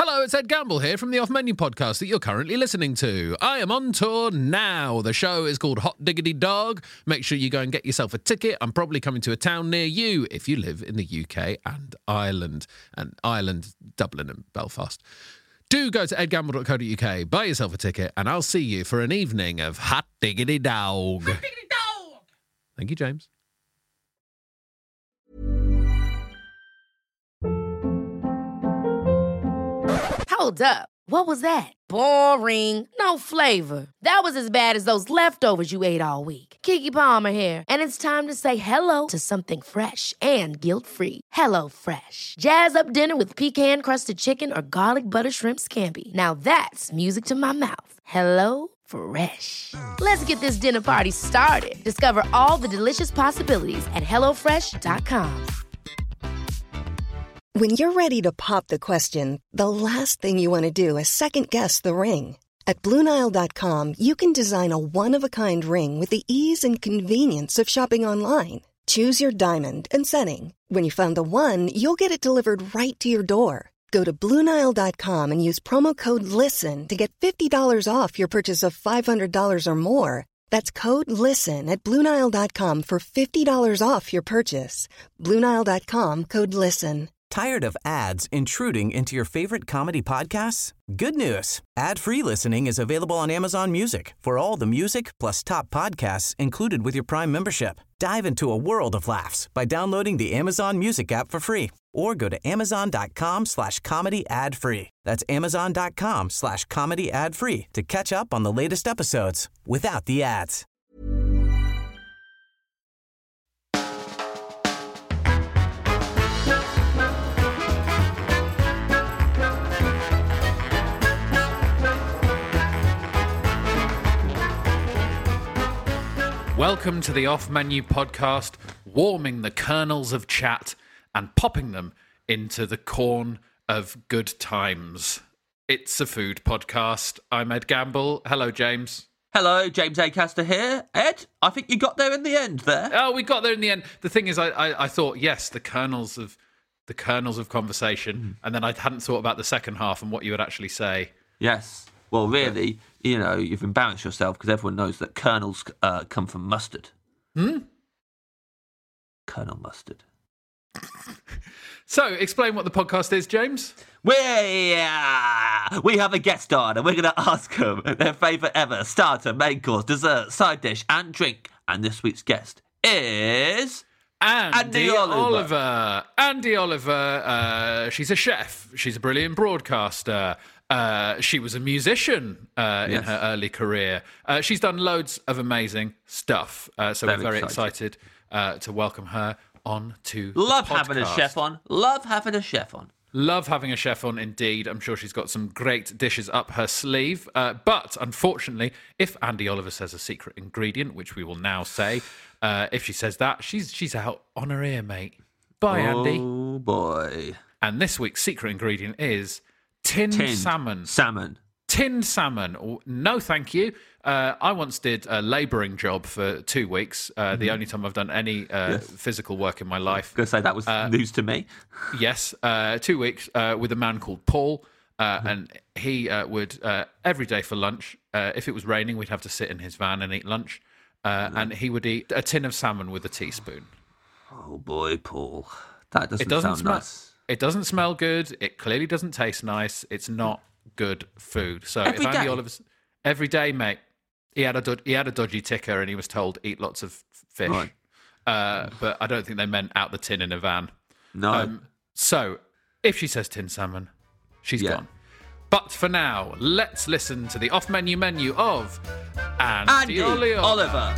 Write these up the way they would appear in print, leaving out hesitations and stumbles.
Hello, it's Ed Gamble here from the Off Menu podcast that you're currently listening to. I am on tour now. The show is called Hot Diggity Dog. Make sure you go and get yourself a ticket. I'm probably coming to a town near you if you live in the UK and Ireland, Dublin and Belfast. Do go to edgamble.co.uk, buy yourself a ticket, and I'll see you for an evening of Hot Diggity Dog. Hot Diggity Dog! Thank you, James. Hold up. What was that? Boring. No flavor. That was as bad as those leftovers you ate all week. Keke Palmer here, and it's time to say hello to something fresh and guilt-free. Hello Fresh. Jazz up dinner with pecan-crusted chicken or garlic butter shrimp scampi. Now that's music to my mouth. Hello Fresh. Let's get this dinner party started. Discover all the delicious possibilities at hellofresh.com. When you're ready to pop the question, the last thing you want to do is second-guess the ring. At BlueNile.com, you can design a one-of-a-kind ring with the ease and convenience of shopping online. Choose your diamond and setting. When you find the one, you'll get it delivered right to your door. Go to BlueNile.com and use promo code LISTEN to get $50 off your purchase of $500 or more. That's code LISTEN at BlueNile.com for $50 off your purchase. BlueNile.com, code LISTEN. Tired of ads intruding into your favorite comedy podcasts? Good news. Ad-free listening is available on Amazon Music for all the music plus top podcasts included with your Prime membership. Dive into a world of laughs by downloading the Amazon Music app for free or go to amazon.com/comedy ad-free. That's amazon.com/comedy ad-free to catch up on the latest episodes without the ads. Welcome to the Off Menu podcast, warming the kernels of chat and popping them into the corn of good times. It's a food podcast. I'm Ed Gamble. Hello, James. Hello, James Acaster here. Ed, I think you got there in the end there. Oh, we got there in the end. The thing is, I thought, yes, the kernels of conversation, and then I hadn't thought about the second half and what you would actually say. Yes. Well, really, you know, you've embarrassed yourself because everyone knows that kernels come from mustard. Colonel Mustard. So, explain what the podcast is, James. We have a guest on and we're going to ask them their favourite ever starter, main course, dessert, side dish and drink. And this week's guest is... Andy Oliver. Andy Oliver, she's a chef. She's a brilliant broadcaster. She was a musician in her early career. She's done loads of amazing stuff. So we're very excited to welcome her on to Love the podcast. having a chef on. Love having a chef on. Love having a chef on, indeed. I'm sure she's got some great dishes up her sleeve. But unfortunately, if Andy Oliver says a secret ingredient, which we will now say, if she says that, she's out on her ear, mate. Bye, Andy. Oh, boy. And this week's secret ingredient is... Tinned salmon. Tinned salmon. No, thank you. I once did a labouring job for 2 weeks. The only time I've done any physical work in my life. I was going to say that was news to me. Yes, 2 weeks with a man called Paul. And he would, every day for lunch, if it was raining, we'd have to sit in his van and eat lunch. And he would eat a tin of salmon with a teaspoon. Oh, boy, Paul. That doesn't sound nice. It doesn't smell good. It clearly doesn't taste nice. It's not good food. So every if Andy day? Oliver's every day, mate, he had a dodgy ticker and he was told eat lots of fish. Right. But I don't think they meant out the tin in a van. No. So if she says tin salmon, she's gone. But for now, let's listen to the off-menu menu of Andy Oliver.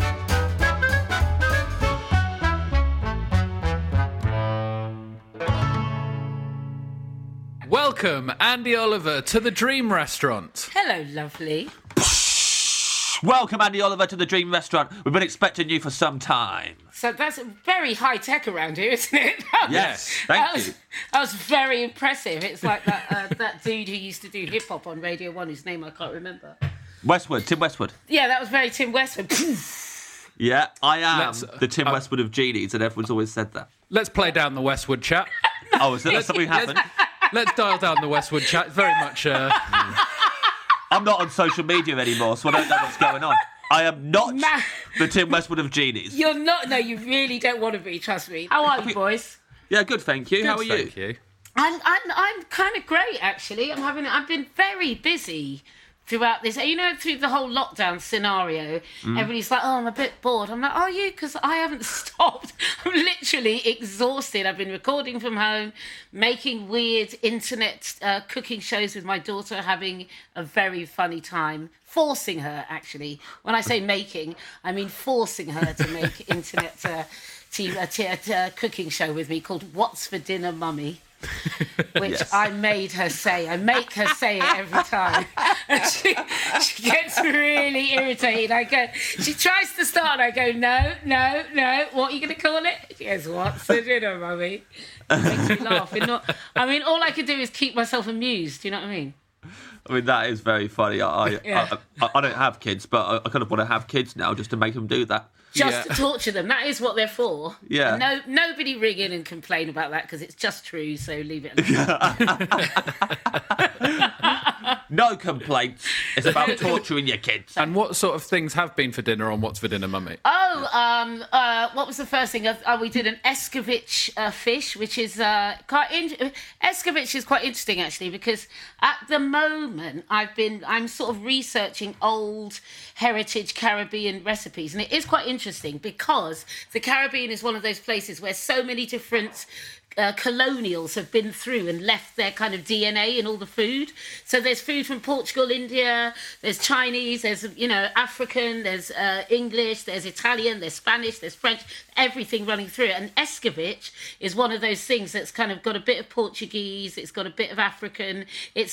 Welcome, Andy Oliver, to the Dream Restaurant. Hello, lovely. Welcome, Andy Oliver, to the Dream Restaurant. We've been expecting you for some time. So that's very high tech around here, isn't it? Yes, thank you. That was very impressive. It's like that dude who used to do hip hop on Radio 1, whose name I can't remember. Tim Westwood. Yeah, that was very Tim Westwood. Yeah, I am the Tim Westwood of genies, and everyone's always said that. Let's play down the Westwood chat. Oh, is that something happened? Let's dial down the Westwood chat. Very much... I'm not on social media anymore, so I don't know what's going on. I am not the Tim Westwood of genies. You're not. No, you really don't want to be. Trust me. How are you, boys? Yeah, good, thank you. How are you? Thank you. I'm kind of great, actually. I've been very busy throughout this. You know, through the whole lockdown scenario, everybody's like, "Oh, I'm a bit bored." I'm like, "Are you?" Because I haven't stopped. I'm literally exhausted. I've been recording from home, making weird internet cooking shows with my daughter, having a very funny time. Forcing her, actually. When I say making, I mean forcing her to make internet cooking show with me called What's for Dinner, Mummy? Which yes. I make her say it every time. And she gets really irritated. She tries to start and I go, no, what are you going to call it? She goes, What's for dinner, Mummy? It makes me laugh. All I can do is keep myself amused, do you know what I mean? I mean, that is very funny. I don't have kids, but I kind of want to have kids now just to make them do that. Just to torture them. That is what they're for. Yeah. And nobody ring in and complain about that because it's just true, so leave it alone. No complaints. It's about torturing your kids. And what sort of things have been for dinner on What's for Dinner, Mummy? What was the first thing? We did an escovitch fish, which is escovitch is quite interesting, actually, because at the moment I'm sort of researching old heritage Caribbean recipes, and it is quite interesting because the Caribbean is one of those places where so many different colonials have been through and left their kind of DNA in all the food. So there's food from Portugal, India, there's Chinese, there's African, there's English, there's Italian, there's Spanish, there's French, everything running through it. And escovitch is one of those things that's kind of got a bit of Portuguese, it's got a bit of African.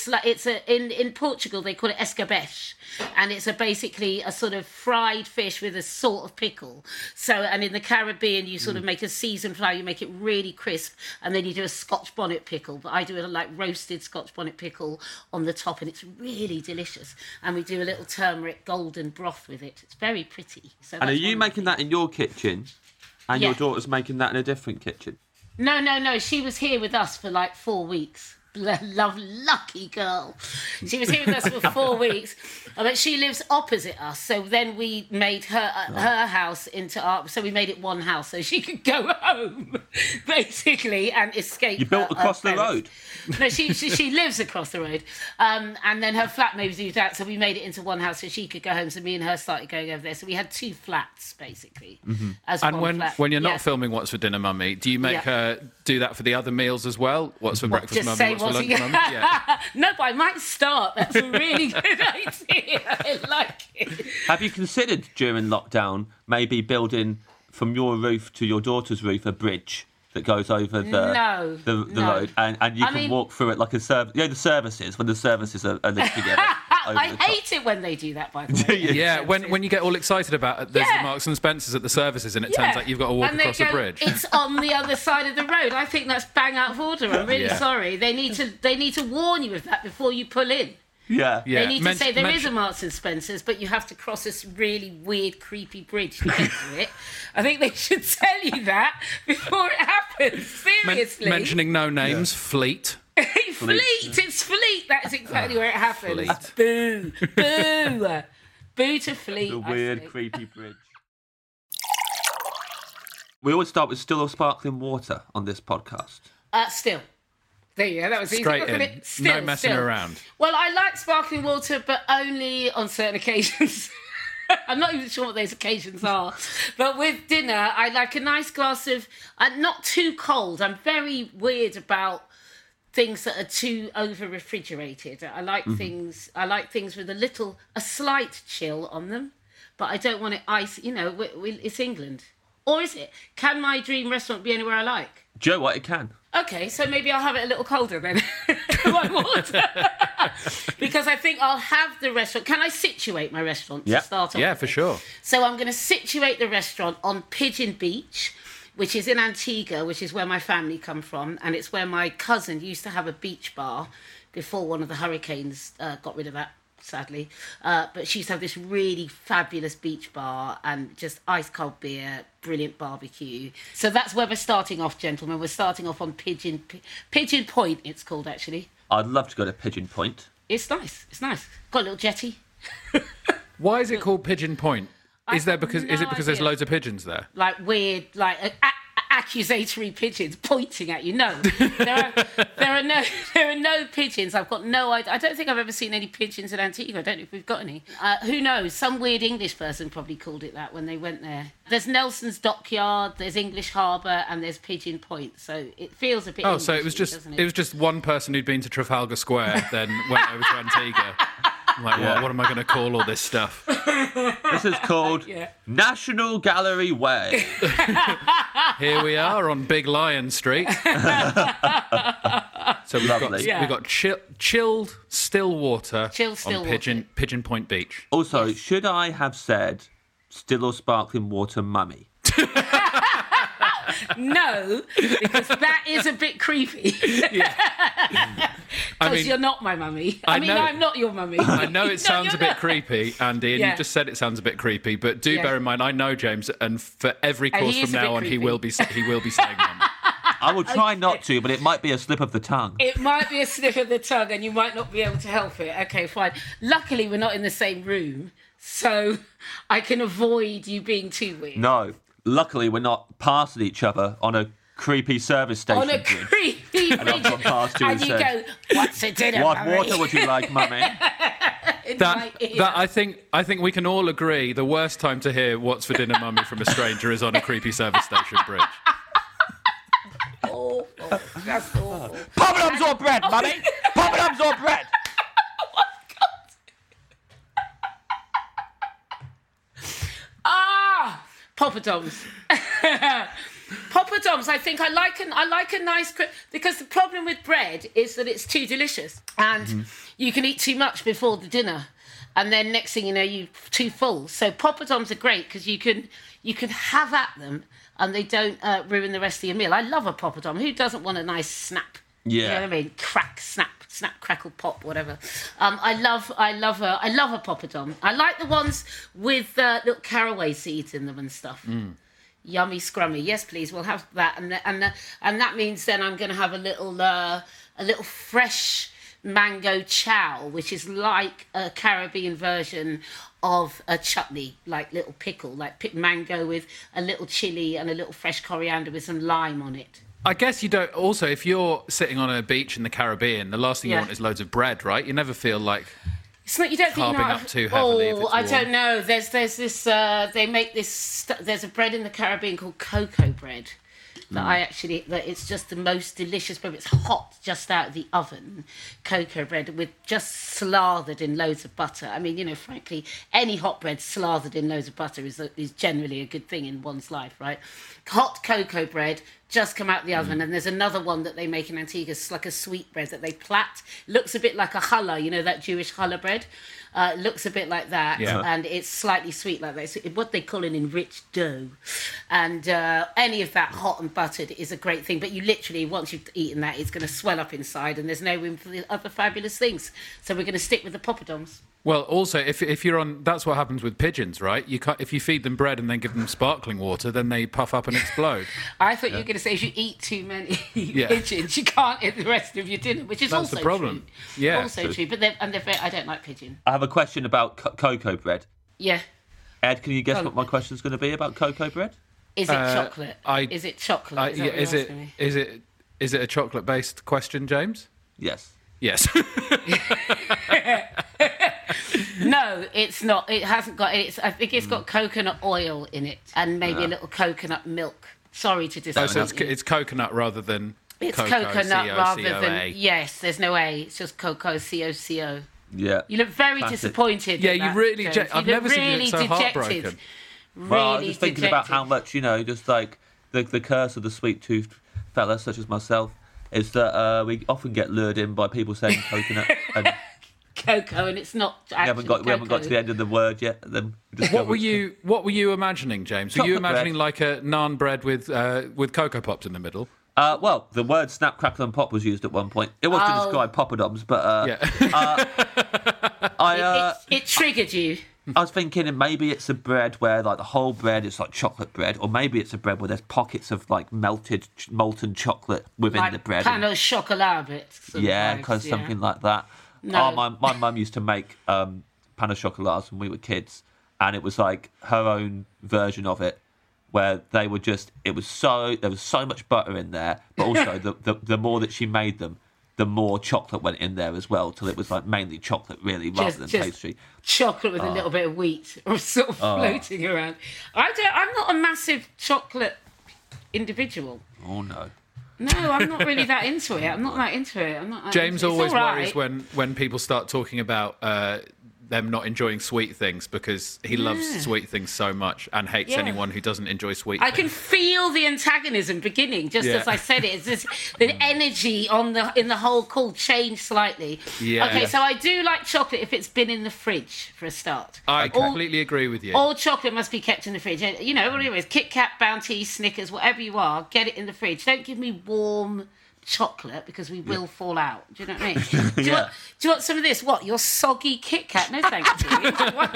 In Portugal they call it escabeche, and it's basically a sort of fried fish with a sort of pickle. So, and in the Caribbean you sort of make a seasoned flour, you make it really crisp. And then you do a Scotch bonnet pickle, but I do a roasted Scotch bonnet pickle on the top, and it's really delicious. And we do a little turmeric golden broth with it. It's very pretty. So and are you making that in your kitchen, and your daughter's making that in a different kitchen? No. She was here with us for 4 weeks. Lucky girl. She was here with us for 4 weeks, but she lives opposite us. So then we made her house into our. So we made it one house so she could go home, basically, and escape. You built across the road. No, she lives across the road, and then her flatmate moved out, so we made it into one house so she could go home. So me and her started going over there. So we had 2 flats basically. Mm-hmm. And when you're not filming What's for Dinner, Mummy, do you make her do that for the other meals as well? What's for breakfast, Mummy? What's for lunch, Mummy? Yeah. No, but I might start. That's a really good idea. I like it. Have you considered during lockdown maybe building from your roof to your daughter's roof a bridge that goes over the road, and you can walk through it like a service? The services, when the services are linked together. I hate it when they do that, by the way. Yeah, when you get all excited about it, there's the Marks and Spencers at the services, and it turns out you've got to walk across a bridge. It's on the other side of the road. I think that's bang out of order. I'm really sorry. They need to warn you of that before you pull in. Yeah. They need to say there is a Marks and Spencers, but you have to cross this really weird, creepy bridge to get to it. I think they should tell you that before it happens. Seriously. Mentioning no names, Fleet. Fleet. It's Fleet. That's exactly where it happens. Fleet. Boo. Boo to Fleet. The weird, creepy bridge. We always start with still or sparkling water on this podcast. Still. There you go. That was easy. Straight in. No messing around. Well, I like sparkling water, but only on certain occasions. I'm not even sure what those occasions are. But with dinner, I like a nice glass of... not too cold. I'm very weird about things that are too over-refrigerated. I like things with a slight chill on them, but I don't want it ice. It's England. Or is it? Can my dream restaurant be anywhere I like? Do you know what? It can. Okay, so maybe I'll have it a little colder then. My water. Because I think I'll have the restaurant. Can I situate my restaurant to start off? Yeah, for sure. So I'm going to situate the restaurant on Pigeon Beach, which is in Antigua, which is where my family come from, and it's where my cousin used to have a beach bar before one of the hurricanes got rid of that. sadly. But she used to have this really fabulous beach bar and just ice cold beer, brilliant barbecue. So that's where we're starting off, gentlemen. We're starting off on Pigeon Point, it's called, actually. I'd love to go to Pigeon Point. It's nice. Got a little jetty. Why is it called Pigeon Point? Is it because there's loads of pigeons there? Like weird, like accusatory pigeons pointing at you. No, there are no pigeons. I've got no idea. I don't think I've ever seen any pigeons in Antigua. I don't know if we've got any. Who knows? Some weird English person probably called it that when they went there. There's Nelson's Dockyard, there's English Harbour, and there's Pigeon Point. So it feels a bit. Oh, so it was just one person who'd been to Trafalgar Square, then went over to Antigua. Like, what am I going to call all this stuff? This is called National Gallery Way. Here we are on Big Lion Street. So we've got chilled still water on Pigeon Point Beach. Also, should I have said still or sparkling water mummy? No, because that is a bit creepy. Because you're not my mummy. I'm not your mummy. I know it sounds a bit creepy, Andy, and you just said it sounds a bit creepy, but do bear in mind, I know James, and for every course from now on, he will be saying mummy. I will try not to, but it might be a slip of the tongue. It might be a slip of the tongue, and you might not be able to help it. Okay, fine. Luckily, we're not in the same room, so I can avoid you being too weird. No. Luckily, we're not passing each other on a creepy service station. On a creepy and I've gone past you and said, go, what's for dinner, what mummy? water would you like, mummy? That I think we can all agree the worst time to hear "What's for dinner, mummy" from a stranger is on a creepy service station bridge. Oh, that's awful. Poppadoms or bread, mummy? Poppadoms or bread? Poppadoms. Poppadoms. I think I like a nice because the problem with bread is that it's too delicious and you can eat too much before the dinner, and then next thing you know you're too full. So poppadoms are great because you can have at them and they don't ruin the rest of your meal. I love a poppadom. Who doesn't want a nice snap? Yeah. You know what I mean? Crack, snap, crackle, pop, whatever. I love a poppadom. I like the ones with little caraway seeds in them and stuff. Yummy, scrummy. Yes, please. We'll have that, and that means then I'm going to have a little fresh mango chow, which is like a Caribbean version of a chutney, like little pickle, like mango with a little chili and a little fresh coriander with some lime on it. I guess you don't. Also, if you're sitting on a beach in the Caribbean, the last thing you want is loads of bread, right? You never feel like it's not. You don't think carving up too heavily. If it's I warm. don't know. There's this. They make this. There's a bread in the Caribbean called cocoa bread. That it's just the most delicious bread. It's hot, just out of the oven, cocoa bread with just slathered in loads of butter. I mean, frankly, any hot bread slathered in loads of butter is generally a good thing in one's life, right? Hot cocoa bread, just come out the oven, and there's another one that they make in Antigua. It's like a sweet bread that they plait. Looks a bit like a challah, that Jewish challah bread. Looks a bit like that, and it's slightly sweet like that. It's what they call an enriched dough. And any of that hot and buttered is a great thing, but you literally, once you've eaten that, it's going to swell up inside, and there's no room for the other fabulous things. So we're going to stick with the poppadoms. Well, also, if you're on, that's what happens with pigeons, right? If you feed them bread and then give them sparkling water, then they puff up and explode. I thought you were going to say if you eat too many pigeons, you can't eat the rest of your dinner, which is also the problem. True. Yeah, also true. But I don't like pigeon. I have a question about cocoa bread. Yeah. Ed, can you guess what my question is going to be about cocoa bread? Is it chocolate? Is it chocolate? Is it a chocolate-based question, James? Yes. Yes. No, it's not. It hasn't got. I think it's got coconut oil in it and maybe a little coconut milk. Sorry to disappoint so it's coconut rather than. It's cocoa, coconut rather C-O-C-O-A. than. Yes, there's no A. It's just cocoa, C-O-C-O. Yeah. You look very disappointed. Yeah, you really. I've never seen you look so heartbroken. Well, I'm just thinking about how much, just like the curse of the sweet-toothed fella, such as myself, is that we often get lured in by people saying coconut and cocoa, and it's not. We haven't got to the end of the word yet. Then What were you imagining, James? Were you imagining like a naan bread with Cocoa Pops in the middle? Well, the word snap, crackle and pop was used at one point. It was to describe poppadoms, but It triggered you. I was thinking maybe it's a bread where like the whole bread is like chocolate bread, or maybe it's a bread where there's pockets of like molten chocolate within like the bread. Pain au chocolat bits. Yeah, because something like that. No. Oh, my mum used to make pain au chocolats when we were kids, and it was like her own version of it, where there was so much butter in there, but also the more that she made them, the more chocolate went in there as well, till it was like mainly chocolate, really, rather than pastry. Chocolate with a little bit of wheat, or sort of floating around. I'm not a massive chocolate individual. Oh no. No, I'm not really that into it. I'm not that into it. James always worries when people start talking about them not enjoying sweet things, because he loves sweet things so much and hates anyone who doesn't enjoy sweet things. I can feel the antagonism beginning just as I said it. It's just the energy in the whole call changed slightly. Yeah. Okay, so I do like chocolate if it's been in the fridge for a start. I completely agree with you. All chocolate must be kept in the fridge. You know, whatever it is, Kit Kat, Bounty, Snickers, whatever you are, get it in the fridge. Don't give me warm chocolate, because we will fall out. Do you know what I mean? Do you want some of this? What, your soggy Kit Kat? No, thank you.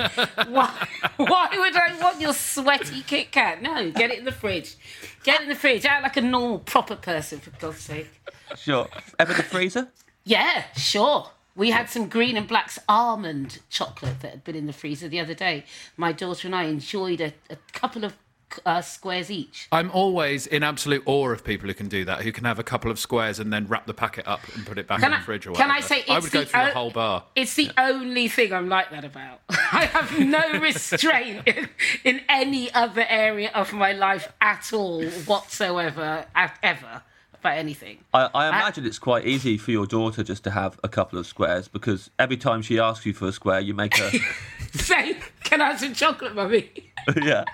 Why would I want your sweaty Kit Kat? No, get it in the fridge. Get it in the fridge. Act like a normal, proper person, for God's sake. Sure. Ever the freezer? Yeah, sure. We had some Green and Black's almond chocolate that had been in the freezer the other day. My daughter and I enjoyed a couple of squares each. I'm always in absolute awe of people who can do that, who can have a couple of squares and then wrap the packet up and put it back in the fridge or whatever. Can I say I would go through the whole bar. It's the only thing I'm like that about. I have no restraint in any other area of my life at all, whatsoever, ever, about anything. I imagine it's quite easy for your daughter just to have a couple of squares, because every time she asks you for a square, you make her... Say, can I have some chocolate, Mummy? Yeah.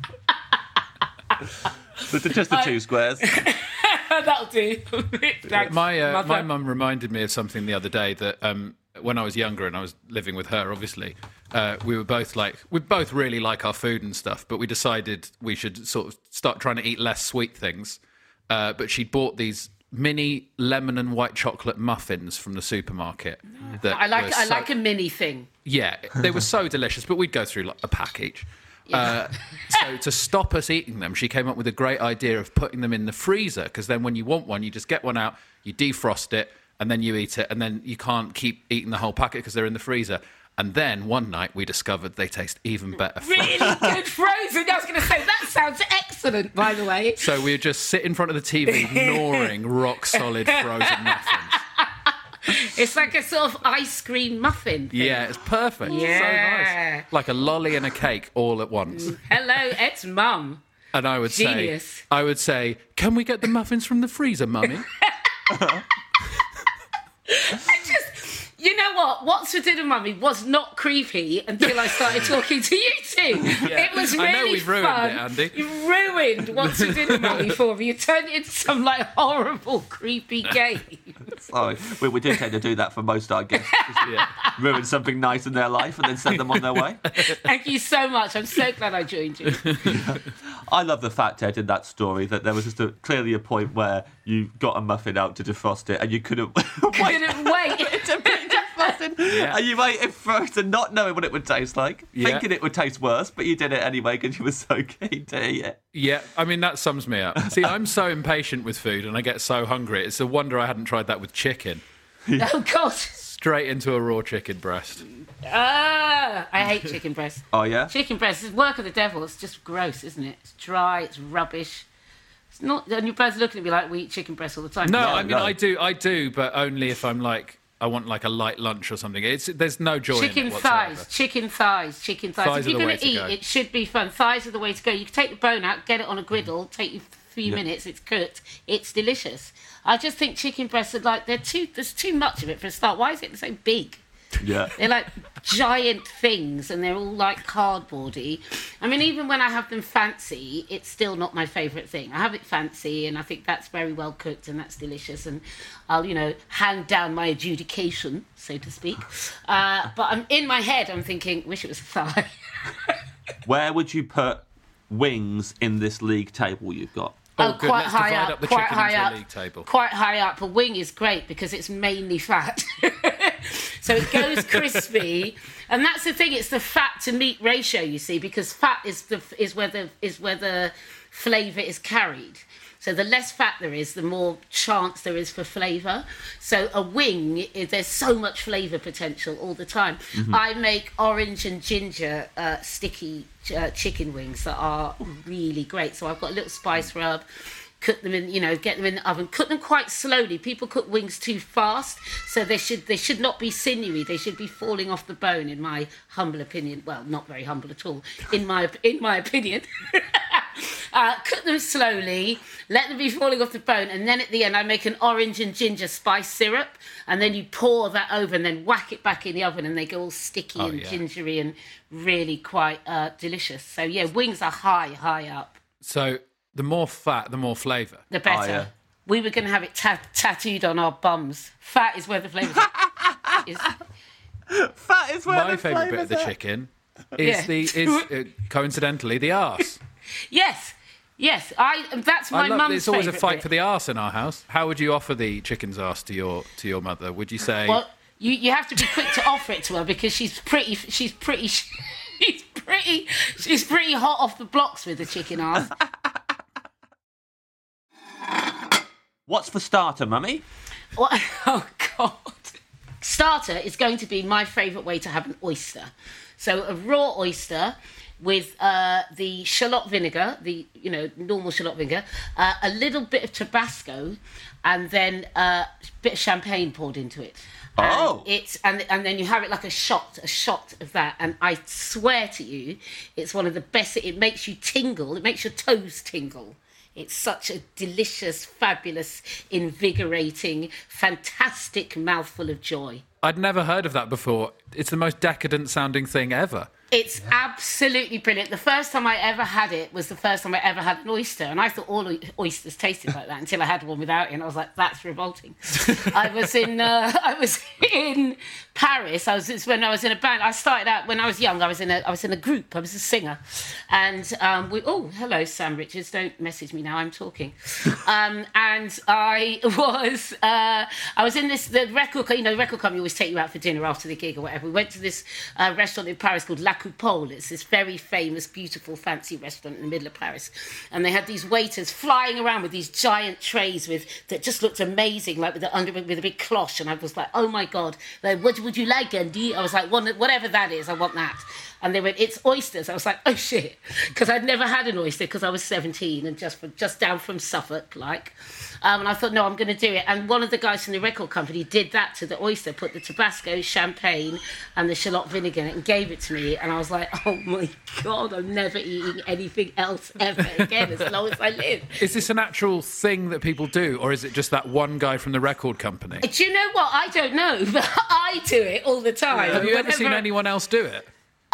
But just the two squares. That'll do. Thanks, my mum reminded me of something the other day that when I was younger and I was living with her, obviously, we both really like our food and stuff, but we decided we should sort of start trying to eat less sweet things. But she'd bought these mini lemon and white chocolate muffins from the supermarket. I like a mini thing. Yeah, they were so delicious, but we'd go through like a pack each. Yeah. So to stop us eating them, she came up with a great idea of putting them in the freezer, because then when you want one, you just get one out, you defrost it, and then you eat it, and then you can't keep eating the whole packet because they're in the freezer. And then one night we discovered they taste even better frozen. Really good frozen. I was going to say, that sounds excellent, by the way. So we would just sit in front of the TV gnawing rock-solid frozen muffins. It's like a sort of ice cream muffin thing. Yeah, it's perfect. Yeah. So nice. Like a lolly and a cake all at once. Hello, it's Mum. And I would say, can we get the muffins from the freezer, Mummy? You know what? What's for dinner, Mummy was not creepy until I started talking to you two. Yeah. It was really fun. I know we've ruined it, Andy. You ruined What's for dinner, Mummy for me. You turned it into some like horrible, creepy game. Sorry, we do tend to do that for most of our guests. Ruin something nice in their life and then send them on their way. Thank you so much. I'm so glad I joined you. I love the fact, Ed, in that story that there was just clearly a point where you got a muffin out to defrost it and you couldn't wait to be defrosted. Yeah. And you waited for it and not knowing what it would taste like, thinking it would taste worse, but you did it anyway because you were so keen to eat it. Yeah, I mean, that sums me up. See, I'm so impatient with food and I get so hungry. It's a wonder I hadn't tried that with chicken. Oh, God. Straight into a raw chicken breast. I hate chicken breast. Oh, yeah? Chicken breast is work of the devil. It's just gross, isn't it? It's dry, it's rubbish. It's not. And you're both looking at me like we eat chicken breast all the time. No, I mean, I do, but only if I'm like, I want like a light lunch or something. There's no joy in it whatsoever. Chicken thighs. If you're going to eat, it should be fun. Thighs are the way to go. You can take the bone out, get it on a griddle, take you 3 minutes, it's cooked, it's delicious. I just think chicken breasts are like, there's too much of it for a start. Why is it so big? Yeah. They're like giant things and they're all like cardboardy. I mean, even when I have them fancy, it's still not my favourite thing. I have it fancy and I think that's very well cooked and that's delicious and I'll, hand down my adjudication, so to speak. But in my head, I'm thinking, wish it was a thigh. Where would you put wings in this league table you've got? Oh, good. Quite Let's high divide up. The Quite chicken high into up. A league table. Quite high up. A wing is great because it's mainly fat. So it goes crispy, and that's the thing. It's the fat to meat ratio, you see, because fat is where the flavour is carried. So the less fat there is, the more chance there is for flavour. So a wing, there's so much flavour potential all the time. Mm-hmm. I make orange and ginger sticky chicken wings that are really great. So I've got a little spice rub, cook them in, get them in the oven, cook them quite slowly. People cook wings too fast, so they should not be sinewy. They should be falling off the bone, in my humble opinion. Well, not very humble at all, in my opinion. Cook them slowly, let them be falling off the bone, and then at the end I make an orange and ginger spice syrup, and then you pour that over and then whack it back in the oven, and they go all sticky and gingery and really quite delicious. So yeah, wings are high up. So the more fat, the more flavour. The better. Oh, yeah. We were going to have it tattooed on our bums. Fat is where the flavour is. Fat is where my favourite bit of the chicken is coincidentally the arse. Yes. That's my mum's. It's always a fight bit. For the arse in our house. How would you offer the chicken's arse to your mother? Would you say? Well, you have to be quick to offer it to her, because she's pretty hot off the blocks with the chicken arse. What's for starter, Mummy? Oh God! Starter is going to be my favourite way to have an oyster. So a raw oyster with the shallot vinegar, the normal shallot vinegar, a little bit of Tabasco, and then a bit of champagne poured into it. And then you have it like a shot of that. And I swear to you, it's one of the best. It makes you tingle. It makes your toes tingle. It's such a delicious, fabulous, invigorating, fantastic mouthful of joy. I'd never heard of that before. It's the most decadent sounding thing ever. It's absolutely brilliant. The first time I ever had it was the first time I ever had an oyster, and I thought all oysters tasted like that until I had one without it, and I was like, "That's revolting." I was in Paris. It's when I was in a band. I started out when I was young. I was in a group. I was a singer, and hello, Sam Richards. Don't message me now. I'm talking. And I was in the record. The record company always take you out for dinner after the gig or whatever. We went to this restaurant in Paris called La Coupole. It's this very famous, beautiful, fancy restaurant in the middle of Paris. And they had these waiters flying around with these giant trays that just looked amazing, like with a big cloche. And I was like, oh my God, like, what would you like, Andy? I was like, whatever that is, I want that. And they went, it's oysters. I was like, oh shit, because I'd never had an oyster because I was 17 and just down from Suffolk, like. And I thought, no, I'm going to do it. And one of the guys from the record company did that to the oyster, put the Tabasco, champagne, and the shallot vinegar in it, and gave it to me. And I was like, oh my God, I'm never eating anything else ever again as long as I live. Is this an actual thing that people do, or is it just that one guy from the record company? Do you know what? I don't know, but I do it all the time. Have you ever seen anyone else do it?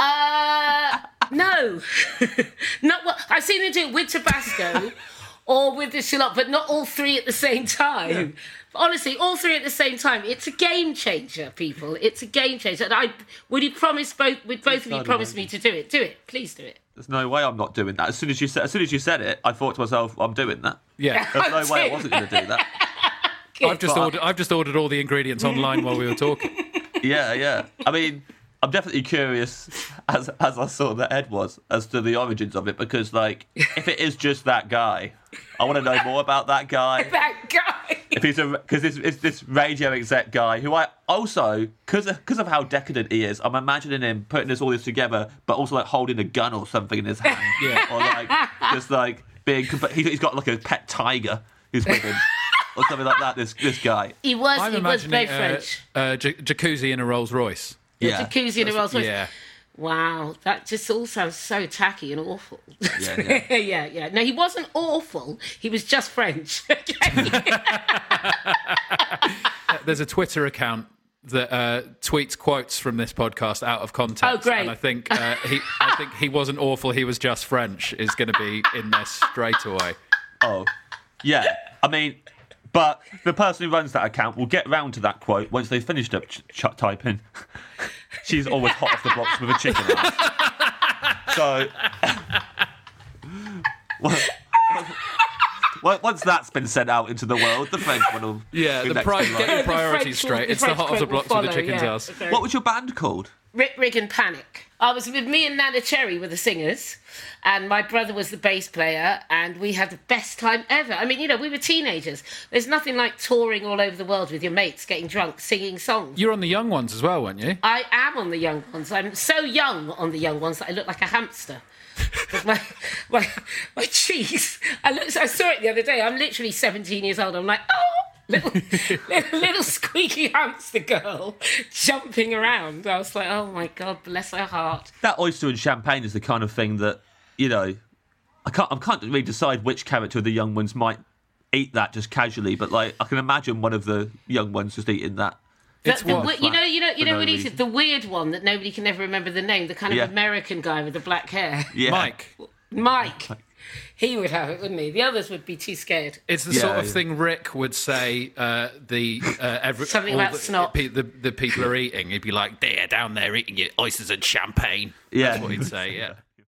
No. I've seen them do it with Tabasco or with the shallot, but not all three at the same time. Yeah. Honestly, all three at the same time. It's a game changer, people. It's a game changer. And would you promise both of you promise me to do it? Do it. Please do it. There's no way I'm not doing that. As soon as you said it, I thought to myself, I'm doing that. Yeah. There's no way I wasn't going to do that. I've just ordered all the ingredients online while we were talking. Yeah. I mean, I'm definitely curious, as I saw that Ed was, as to the origins of it, because, like, if it is just that guy, I want to know more about that guy. That guy. If he's because it's this radio exec guy who I also, because of how decadent he is, I'm imagining him putting all this together, but also like holding a gun or something in his hand, or like just like being. He's got like a pet tiger who's with him. Or something like that. This guy. He was very French. Jacuzzi in a Rolls Royce. Yeah. Jacuzzi in a Rolls Royce. Yeah. Wow, that just all sounds so tacky and awful. Yeah. Yeah. No, he wasn't awful. He was just French. There's a Twitter account that tweets quotes from this podcast out of context. Oh, great! And I think he wasn't awful. He was just French. Is going to be in there straight away. Oh, yeah. I mean. But the person who runs that account will get round to that quote once they've finished up typing. She's always hot off the blocks with a chicken arse. So, Once that's been sent out into the world, the French one will... Yeah, get your priorities straight. It's the hot of the blocks with the chicken's ass. Okay. What was your band called? Rip, Rig and Panic. I was with me and Nana Cherry were the singers, and my brother was the bass player, and we had the best time ever. I mean, we were teenagers. There's nothing like touring all over the world with your mates, getting drunk, singing songs. You're on the Young Ones as well, weren't you? I am on the Young Ones. I'm so young on the Young Ones that I look like a hamster. my cheeks. I saw it the other day. I'm literally 17 years old. I'm like, little squeaky hamster girl jumping around. I was like, oh my God, bless her heart. That oyster and champagne is the kind of thing that, I can't really decide which character of the Young Ones might eat that just casually, but I can imagine one of the Young Ones just eating that. You know what he said? The weird one that nobody can ever remember the name, the kind of American guy with the black hair. Yeah. Mike. He would have it, wouldn't he? The others would be too scared. It's the sort of thing Rick would say. Something about snot. The people are eating. He'd be like, "They're down there eating your oysters and champagne." Yeah, that's what he'd say. Yeah.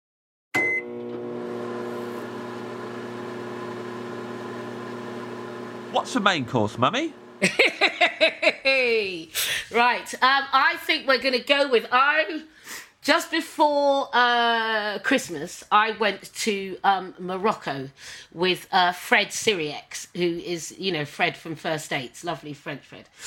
What's the main course, Mummy? Right. I think we're going to go with... Just before Christmas, I went to Morocco with Fred Siriex, who is, Fred from First Dates. Lovely Fred.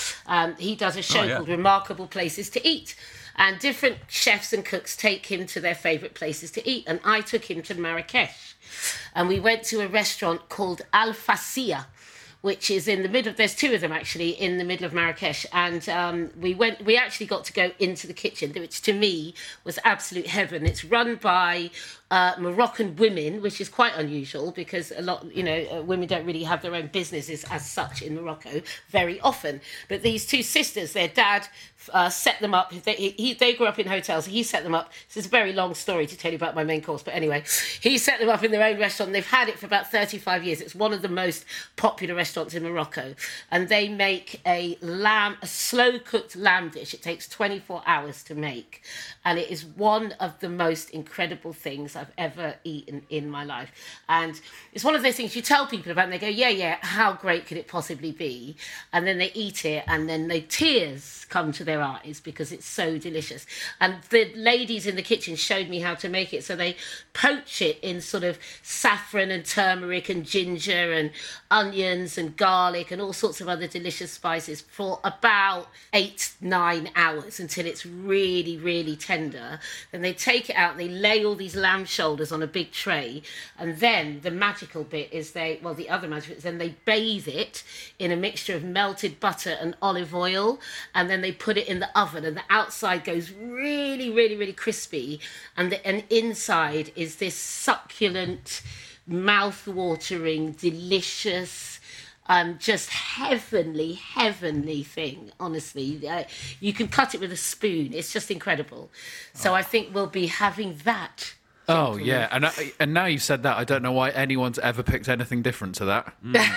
He does a show called Remarkable Places to Eat. And different chefs and cooks take him to their favourite places to eat. And I took him to Marrakesh. And we went to a restaurant called Al Fassia, which is in the middle. There's two of them actually in the middle of Marrakesh, and we actually got to go into the kitchen, which to me was absolute heaven. It's run by Moroccan women, which is quite unusual because a lot, women don't really have their own businesses as such in Morocco very often. But these two sisters, their dad set them up. They grew up in hotels. He set them up. This is a very long story to tell you about my main course, but anyway, he set them up in their own restaurant. They've had it for about 35 years. It's one of the most popular restaurants in Morocco, and they make a slow-cooked lamb dish. It takes 24 hours to make, and it is one of the most incredible things I've ever eaten in my life. And it's one of those things you tell people about, and they go, yeah, how great could it possibly be? And then they eat it, and then the tears come to their eyes because it's so delicious. And the ladies in the kitchen showed me how to make it. So they poach it in sort of saffron and turmeric and ginger and onions and garlic and all sorts of other delicious spices for about 8-9 hours until it's really, really tender. Then they take it out and they lay all these lamb shoulders on a big tray. And then the magical bit is the other magic bit is then they bathe it in a mixture of melted butter and olive oil, and then they put it in the oven, and the outside goes really, really, really crispy, and inside is this succulent, mouth-watering, delicious, just heavenly thing, honestly. You can cut it with a spoon. It's just incredible. So I think we'll be having that. Oh, yeah. And now you've said that, I don't know why anyone's ever picked anything different to that.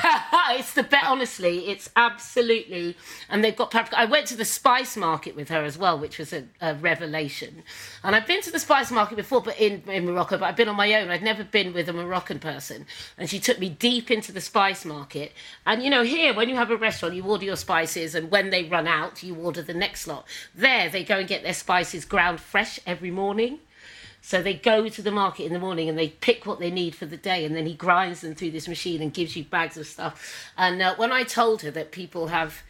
It's the best, honestly. It's absolutely... And they've got paprika. I went to the spice market with her as well, which was a revelation. And I've been to the spice market before, but in Morocco, but I've been on my own. I'd never been with a Moroccan person. And she took me deep into the spice market. And, here, when you have a restaurant, you order your spices, and when they run out, you order the next lot. There, they go and get their spices ground fresh every morning. So they go to the market in the morning and they pick what they need for the day, and then he grinds them through this machine and gives you bags of stuff. And when I told her that people have,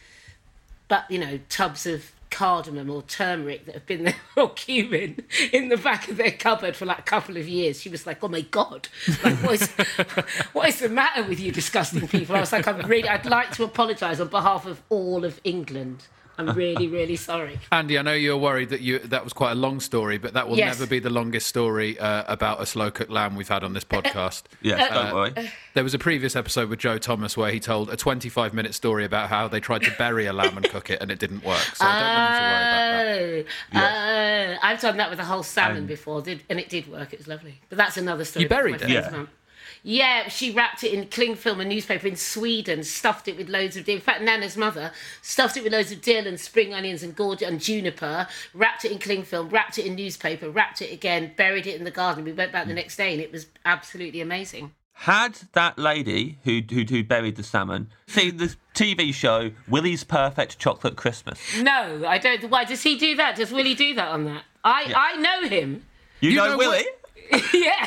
tubs of cardamom or turmeric that have been there, or cumin, in the back of their cupboard for like a couple of years, she was like, oh my God, like, what is the matter with you disgusting people? I was like, I'd like to apologise on behalf of all of England. I'm really, really sorry. Andy, I know you're worried that was quite a long story, but that will never be the longest story about a slow-cooked lamb we've had on this podcast. Yes, don't worry. There was a previous episode with Joe Thomas where he told a 25-minute story about how they tried to bury a lamb and cook it, and it didn't work. So I don't want you to worry about that. I've done that with a whole salmon before, and it did work. It was lovely. But that's another story. You buried it? Yeah. Yeah, she wrapped it in cling film and newspaper in Sweden, stuffed it with loads of dill. In fact, Nana's mother stuffed it with loads of dill and spring onions and juniper, wrapped it in cling film, wrapped it in newspaper, wrapped it again, buried it in the garden. We went back the next day and it was absolutely amazing. Had that lady who buried the salmon seen the TV show Willy's Perfect Chocolate Christmas? No, I don't. Why does he do that? Does Willy do that on that? I know him. You know Willy? Yeah.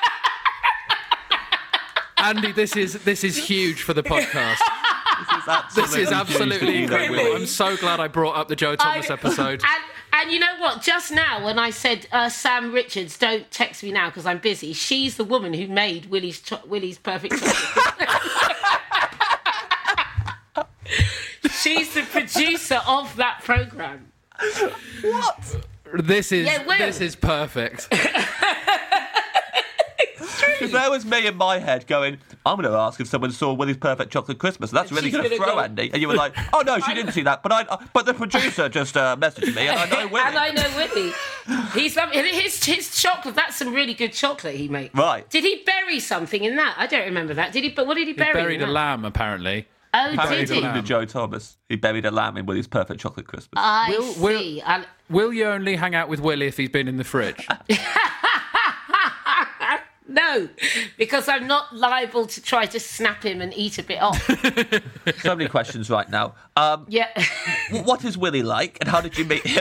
Andy, this is huge for the podcast. This is absolutely incredible. I'm so glad I brought up the Joe Thomas episode. And you know what? Just now, when I said Sam Richards, don't text me now because I'm busy. She's the woman who made Willy's Perfect Chocolate. She's the producer of that programme. What? This is perfect. Because there was me in my head going, I'm going to ask if someone saw Willy's Perfect Chocolate Christmas. That's really going to throw Andy. And you were like, oh no, she didn't see that. But the producer just messaged me, and I know Willy. And I know Willy. He's his chocolate. That's some really good chocolate he makes. Right. Did he bury something in that? I don't remember that. Did he? But what did he bury? He buried a lamb, apparently. Oh, did he? To Joe Thomas. He buried a lamb in Willy's Perfect Chocolate Christmas. I see. Will you only hang out with Willy if he's been in the fridge? No, because I'm not liable to try to snap him and eat a bit off. So many questions right now. Yeah. What is Willy like, and how did you meet him?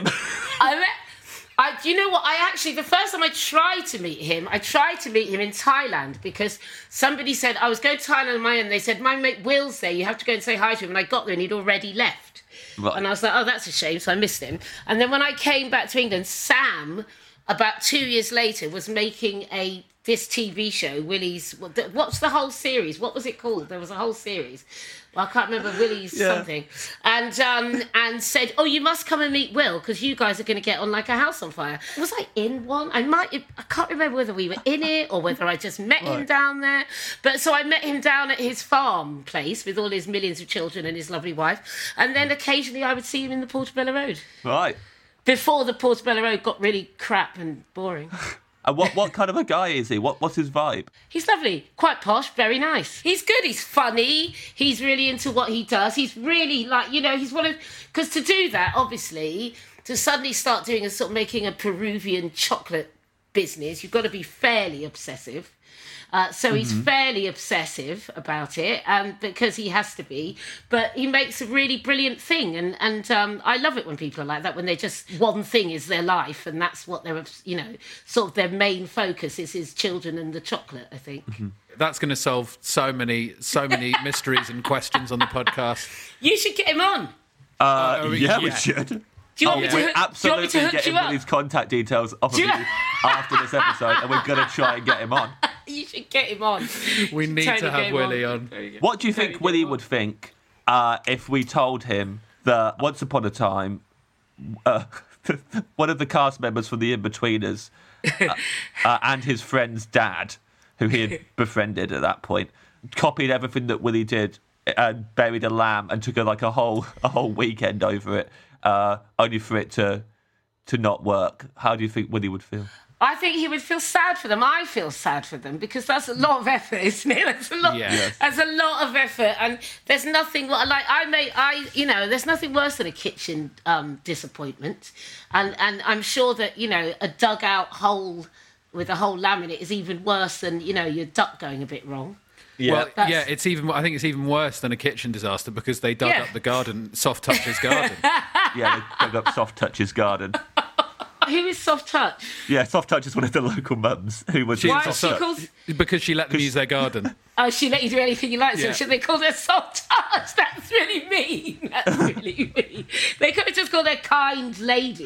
Do you know what? The first time I tried to meet him in Thailand because somebody said, I was going to Thailand on my own. They said, my mate Will's there. You have to go and say hi to him. And I got there and he'd already left. Right. And I was like, oh, that's a shame. So I missed him. And then when I came back to England, Sam, about 2 years later, was making this TV show, Willy's... What's the whole series? What was it called? There was a whole series. Well, I can't remember, Willy's something. And said, oh, you must come and meet Will, because you guys are going to get on like a house on fire. Was I in one? I can't remember whether we were in it or whether I just met him down there. But so I met him down at his farm place with all his millions of children and his lovely wife. And then occasionally I would see him in the Portobello Road. Right. Before the Portobello Road got really crap and boring. And what kind of a guy is he? What's his vibe? He's lovely, quite posh, very nice. He's good, he's funny, he's really into what he does. He's really he's one of... Because to do that, obviously, to suddenly start doing making a Peruvian chocolate business, you've got to be fairly obsessive. So he's fairly obsessive about it, because he has to be. But he makes a really brilliant thing, and I love it when people are like that, when they're just one thing is their life, and that's what they're sort of their main focus is his children and the chocolate. I think that's going to solve so many mysteries and questions on the podcast. You should get him on. We should. Do you want me to absolutely get him Willy's contact details off of you after this episode, and we're going to try and get him on. You should get him on. We need to have Willy on. What do you think Willy would think if we told him that once upon a time, one of the cast members from The Inbetweeners and his friend's dad, who he had befriended at that point, copied everything that Willy did and buried a lamb and took a whole weekend over it, only for it to not work? How do you think Willy would feel? I think he would feel sad for them. I feel sad for them because that's a lot of effort, isn't it? That's a lot. Yes. That's a lot of effort, and there's nothing there's nothing worse than a kitchen disappointment, and I'm sure that a dugout hole with a whole lamb in it is even worse than your duck going a bit wrong. Yeah, I think it's even worse than a kitchen disaster because they dug up the garden, Soft Touch's garden. Yeah, they dug up Soft Touch's garden. Who is Soft Touch? Yeah, Soft Touch is one of the local mums who was... Why is she called... Because she let them use their garden. Oh, she let you do anything you like, so should they call her Soft Touch? That's really mean. That's really mean. They could have just called her Kind Lady.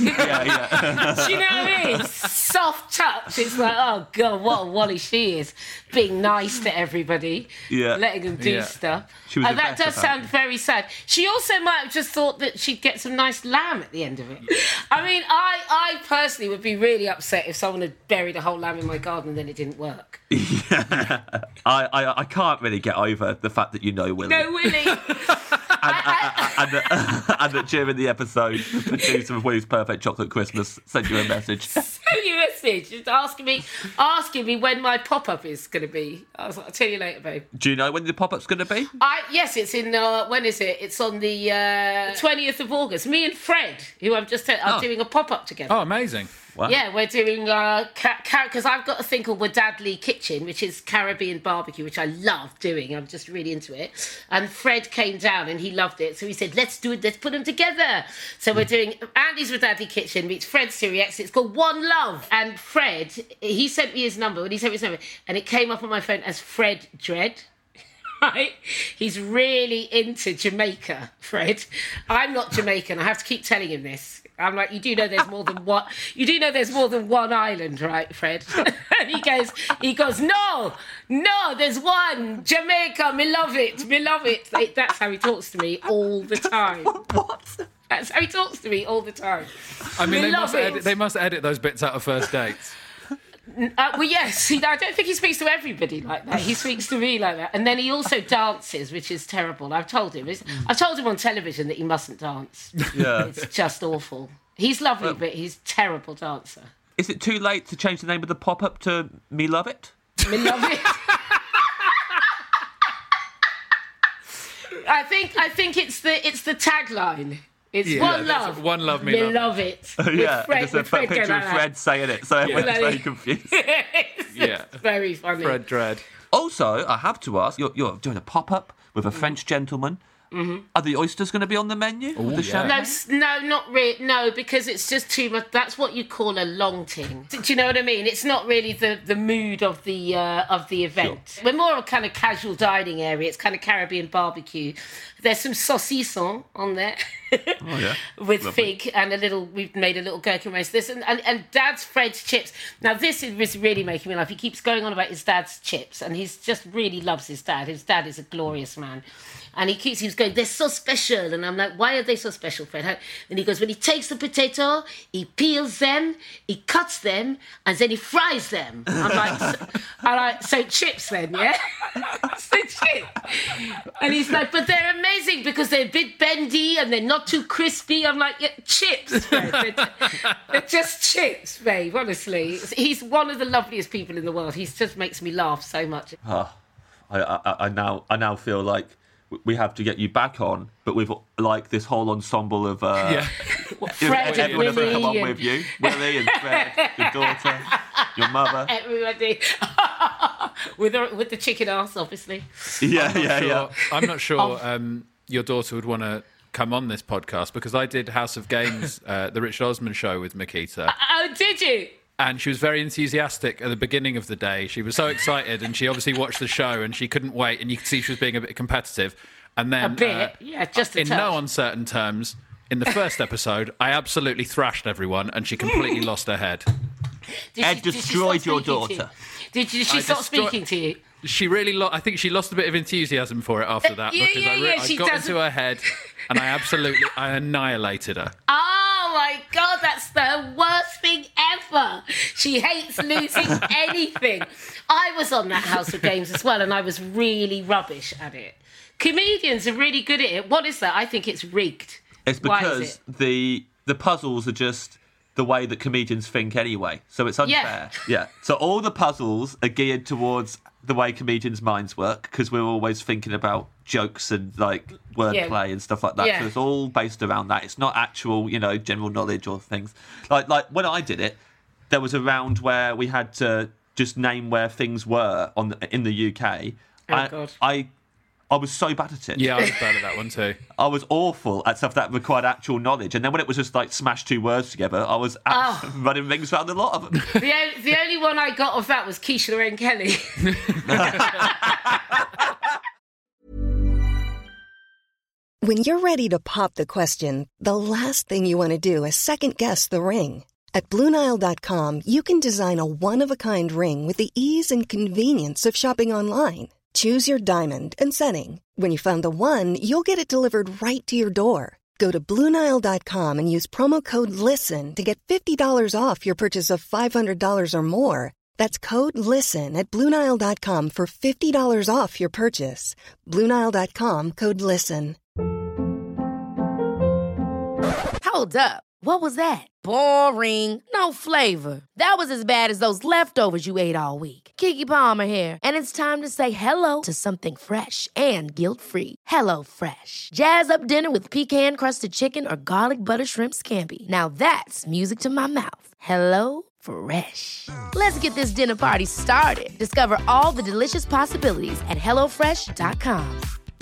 Yeah. Do you know what I mean? Soft Touch. It's like, oh, God, what a wally she is. Being nice to everybody. Yeah. Letting them do stuff. That does sound very sad. She also might have just thought that she'd get some nice lamb at the end of it. I mean, I personally would be really upset if someone had buried a whole lamb in my garden and then it didn't work. Yeah. I can't really get over the fact that you know Willy. No, Willy. and that during the episode, the producer of Willy's Perfect Chocolate Christmas sent you a message. Sent you a message, just asking me when my pop-up is going to be. I was like, I'll tell you later, babe. Do you know when the pop-up's going to be? Yes, it's in, when is it? It's on the 20th of August. Me and Fred, who I'm doing a pop-up together. Oh, amazing. Wow. Yeah, we're doing because I've got a thing called Wadadley Kitchen, which is Caribbean barbecue, which I love doing. I'm just really into it. And Fred came down and he loved it, so he said, "Let's do it. Let's put them together." So we're doing Andy's Wadadley Kitchen meets Fred's Serie X. It's called One Love. And Fred, he sent me his number, and it came up on my phone as Fred Dredd. Right? He's really into Jamaica, Fred. I'm not Jamaican. I have to keep telling him this. I'm like, you do know there's more than one. You do know there's more than one island, right, Fred? And he goes, no, there's one. Jamaica, me love it. Like, that's how he talks to me all the time. What? That's how he talks to me all the time. I mean, they must edit those bits out of First Dates. Well, yes. I don't think he speaks to everybody like that. He speaks to me like that. And then he also dances, which is terrible. I've told him on television that he mustn't dance. Yeah. It's just awful. He's lovely, but he's a terrible dancer. Is it too late to change the name of the pop-up to Me Love It? Me love it. I think it's the tagline. It's one love. One love, me love it. Yeah, Fred, just a picture of Fred saying it, so everyone's very confused. It's very funny. Fred Dredd. Also, I have to ask, you're doing a pop-up with a French gentleman. Mm-hmm. Are the oysters going to be on the menu? Ooh, No, not really. No, because it's just too much. That's what you call a long ting. Do you know what I mean? It's not really the mood of the event. Sure. We're more a kind of casual dining area. It's kind of Caribbean barbecue. There's some saucisson on there. Oh, yeah. With Lovely. fig and we've made a little gherkin roast. This and Dad's Fred's chips. Now this is really making me laugh. He keeps going on about his dad's chips, and he's just really loves his dad. His dad is a glorious man. And he's going, they're so special. And I'm like, why are they so special, Fred? And he goes, when he takes the potato, he peels them, he cuts them, and then he fries them. I'm like, so chips then, yeah? So chips. And he's like, but they're amazing because they're a bit bendy and they're not too crispy. I'm like, yeah, chips, Fred. They're just chips, babe, honestly. He's one of the loveliest people in the world. He just makes me laugh so much. I now feel like we have to get you back on, but with like this whole ensemble of Fred and everyone Willie come on with you, Willie and Fred, your daughter, your mother, everybody, with the chicken ass, obviously. Yeah. I'm not sure your daughter would want to come on this podcast because I did House of Games, the Richard Osman show with Makita. Oh, did you? And she was very enthusiastic at the beginning of the day. She was so excited, and she obviously watched the show, and she couldn't wait. And you could see she was being a bit competitive. And then, a bit, just a in touch. no uncertain terms, in the first episode, I absolutely thrashed everyone, and she completely lost her head. Ed destroyed your daughter. Did she stop speaking to you? She really, I think she lost a bit of enthusiasm for it after that because I got into her head, and I annihilated her. Oh my God, that's the worst thing ever. She hates losing anything. I was on that House of Games as well, and I was really rubbish at it. Comedians are really good at it. What is that? I think it's rigged. It's because the puzzles are just the way that comedians think anyway. So it's unfair. Yeah. So all the puzzles are geared towards the way comedians' minds work because we're always thinking about jokes and like wordplay and stuff like that. Yeah. So it's all based around that. It's not actual, general knowledge or things. Like when I did it, there was a round where we had to just name where things were in the UK. Oh, God. I was so bad at it. Yeah, I was bad at that one too. I was awful at stuff that required actual knowledge. And then when it was just like smash two words together, I was running rings around a lot of them. The only one I got of that was Keisha Lorraine Kelly. When you're ready to pop the question, the last thing you want to do is second-guess the ring. At BlueNile.com, you can design a one-of-a-kind ring with the ease and convenience of shopping online. Choose your diamond and setting. When you find the one, you'll get it delivered right to your door. Go to BlueNile.com and use promo code LISTEN to get $50 off your purchase of $500 or more. That's code LISTEN at BlueNile.com for $50 off your purchase. BlueNile.com, code LISTEN. Hold up. What was that? Boring. No flavor. That was as bad as those leftovers you ate all week. Keke Palmer here, and it's time to say hello to something fresh and guilt-free. Hello Fresh. Jazz up dinner with pecan-crusted chicken or garlic butter shrimp scampi. Now that's music to my mouth. Hello Fresh. Let's get this dinner party started. Discover all the delicious possibilities at hellofresh.com.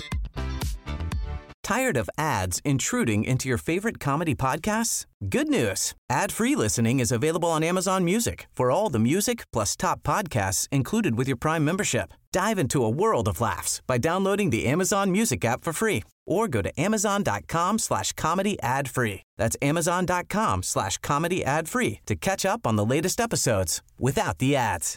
Tired of ads intruding into your favorite comedy podcasts? Good news. Ad-free listening is available on Amazon Music for all the music plus top podcasts included with your Prime membership. Dive into a world of laughs by downloading the Amazon Music app for free or go to amazon.com/comedy ad-free. That's amazon.com/comedy ad-free to catch up on the latest episodes without the ads.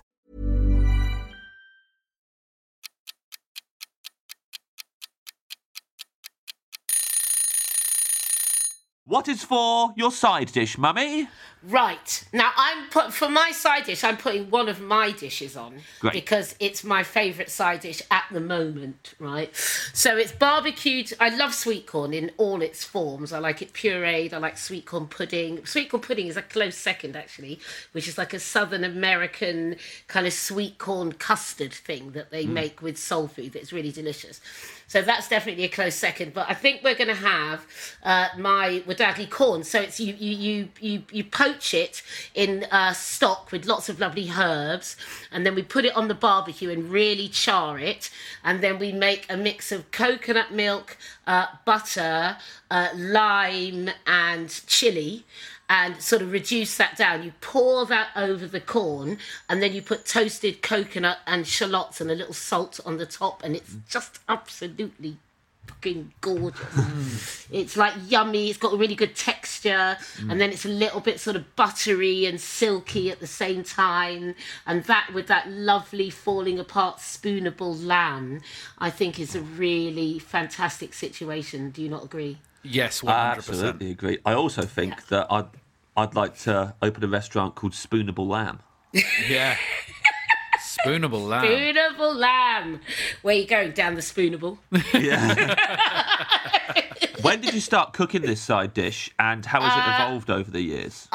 What is for your side dish, Mummy? Right. Now, for my side dish, I'm putting one of my dishes on. Great. Because it's my favourite side dish at the moment, right? So it's barbecued. I love sweet corn in all its forms. I like it pureed. I like sweet corn pudding. Sweet corn pudding is a close second, actually, which is like a Southern American kind of sweet corn custard thing that they make with soul food that's really delicious. So that's definitely a close second. But I think we're going to have my Wadadli corn. So it's you poach it in stock with lots of lovely herbs, and then we put it on the barbecue and really char it. And then we make a mix of coconut milk, butter, lime, and chili. And sort of reduce that down. You pour that over the corn, and then you put toasted coconut and shallots and a little salt on the top, and it's just absolutely fucking gorgeous. It's like yummy. It's got a really good texture, and then it's a little bit sort of buttery and silky at the same time. And that with that lovely falling apart spoonable lamb, I think is a really fantastic situation. Do you not agree? Yes, 100%. I absolutely agree. I also think that I'd like to open a restaurant called Spoonable Lamb. Yeah. Spoonable lamb. Spoonable lamb. Where are you going? Down the spoonable? Yeah. When did you start cooking this side dish, and how has it evolved over the years?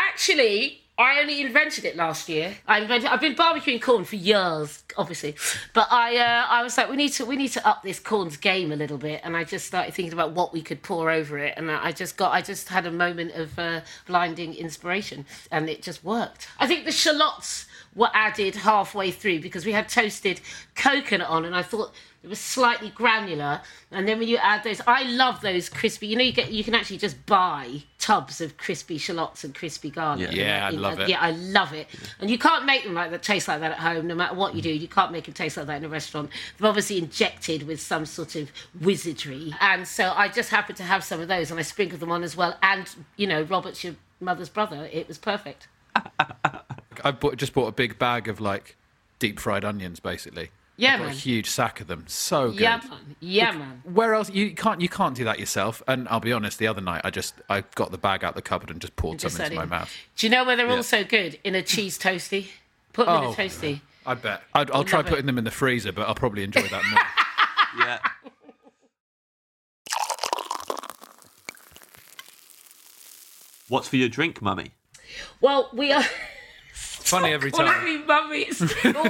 I only invented it last year. I've been barbecuing corn for years, obviously, but I was like, we need to up this corn's game a little bit, and I just started thinking about what we could pour over it, and I just had a moment of blinding inspiration, and it just worked. I think the shallots were added halfway through because we had toasted coconut on, and I thought it was slightly granular. And then when you add those, I love those crispy. You can actually just buy tubs of crispy shallots and crispy garlic. Yeah, I love it. Yeah, I love it. And you can't make them like that, taste like that at home. No matter what you do, you can't make them taste like that in a restaurant. They're obviously injected with some sort of wizardry. And so I just happened to have some of those, and I sprinkled them on as well. And Robert's your mother's brother. It was perfect. I just bought a big bag of like deep fried onions, basically. Yeah, I've got man. a huge sack of them. So good. Yeah, man. Yeah, man. Where else? You can't do that yourself. And I'll be honest, the other night I got the bag out the cupboard and just poured some into my mouth. Do you know where they're also good? In a cheese toasty. Put them in a toasty. I bet. I'll try putting them in the freezer, but I'll probably enjoy that more. Yeah. What's for your drink, Mummy? Well, we are... Funny every time. Calling me Mummy. It's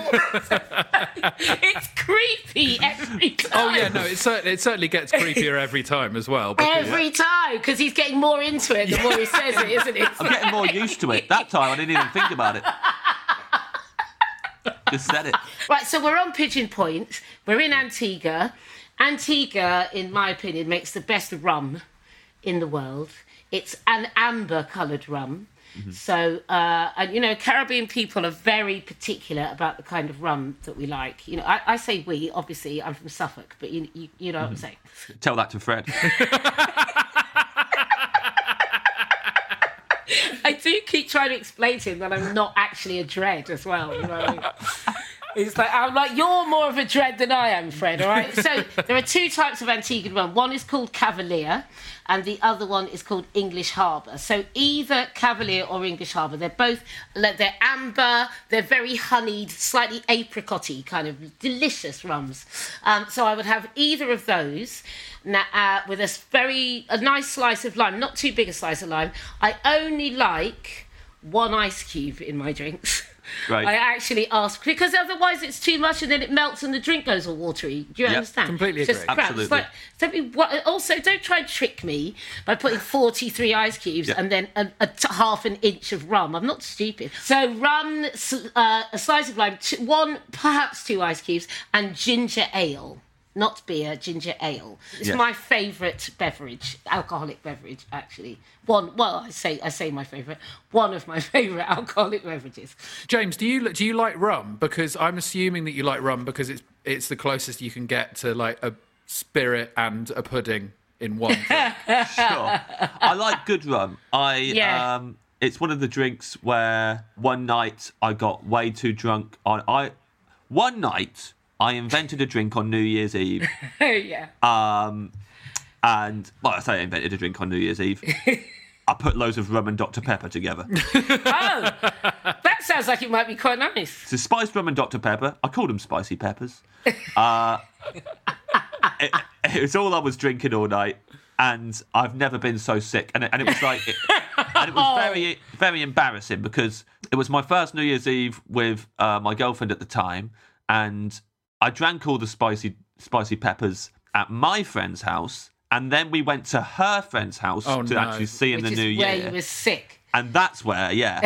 creepy every time. Oh yeah, no, it certainly gets creepier every time as well. Every time, because he's getting more into it the more he says it, isn't it? I'm getting more used to it. That time I didn't even think about it. Just said it. Right, so we're on Pigeon Point. We're in Antigua. Antigua, in my opinion, makes the best rum in the world. It's an amber-coloured rum. Mm-hmm. So, and Caribbean people are very particular about the kind of rum that we like. I say we, obviously, I'm from Suffolk, but you know what I'm saying. Tell that to Fred. I do keep trying to explain to him that I'm not actually a dread as well. It's like, I'm like, you're more of a dread than I am, Fred, all right? So there are two types of Antiguan rum. One is called Cavalier, and the other one is called English Harbour. So either Cavalier or English Harbour, they're amber, they're very honeyed, slightly apricot-y, kind of delicious rums. So I would have either of those with a nice slice of lime, not too big a slice of lime. I only like one ice cube in my drinks. Right. I actually ask, because otherwise it's too much and then it melts and the drink goes all watery. Do you understand? Completely agree. Just crap. Absolutely. It's like, also, don't try and trick me by putting 43 ice cubes and then half an inch of rum. I'm not stupid. So rum, a slice of lime, one, perhaps two ice cubes, and ginger ale. Not beer, ginger ale. It's my favourite beverage, alcoholic beverage, actually. I say my favourite. One of my favourite alcoholic beverages. James, do you like rum? Because I'm assuming that you like rum because it's the closest you can get to like a spirit and a pudding in one drink. Sure. I like good rum. It's one of the drinks where one night I got way too drunk one night I invented a drink on New Year's Eve. Yeah. And, well, I say I invented a drink on New Year's Eve. I put loads of rum and Dr. Pepper together. Oh, that sounds like it might be quite nice. So spiced rum and Dr. Pepper. I called them spicy peppers. It was all I was drinking all night. And I've never been so sick. And it was like... and it was very, very embarrassing because it was my first New Year's Eve with my girlfriend at the time. And I drank all the spicy peppers at my friend's house, and then we went to her friend's house actually see in the new year. Where you were sick. And that's where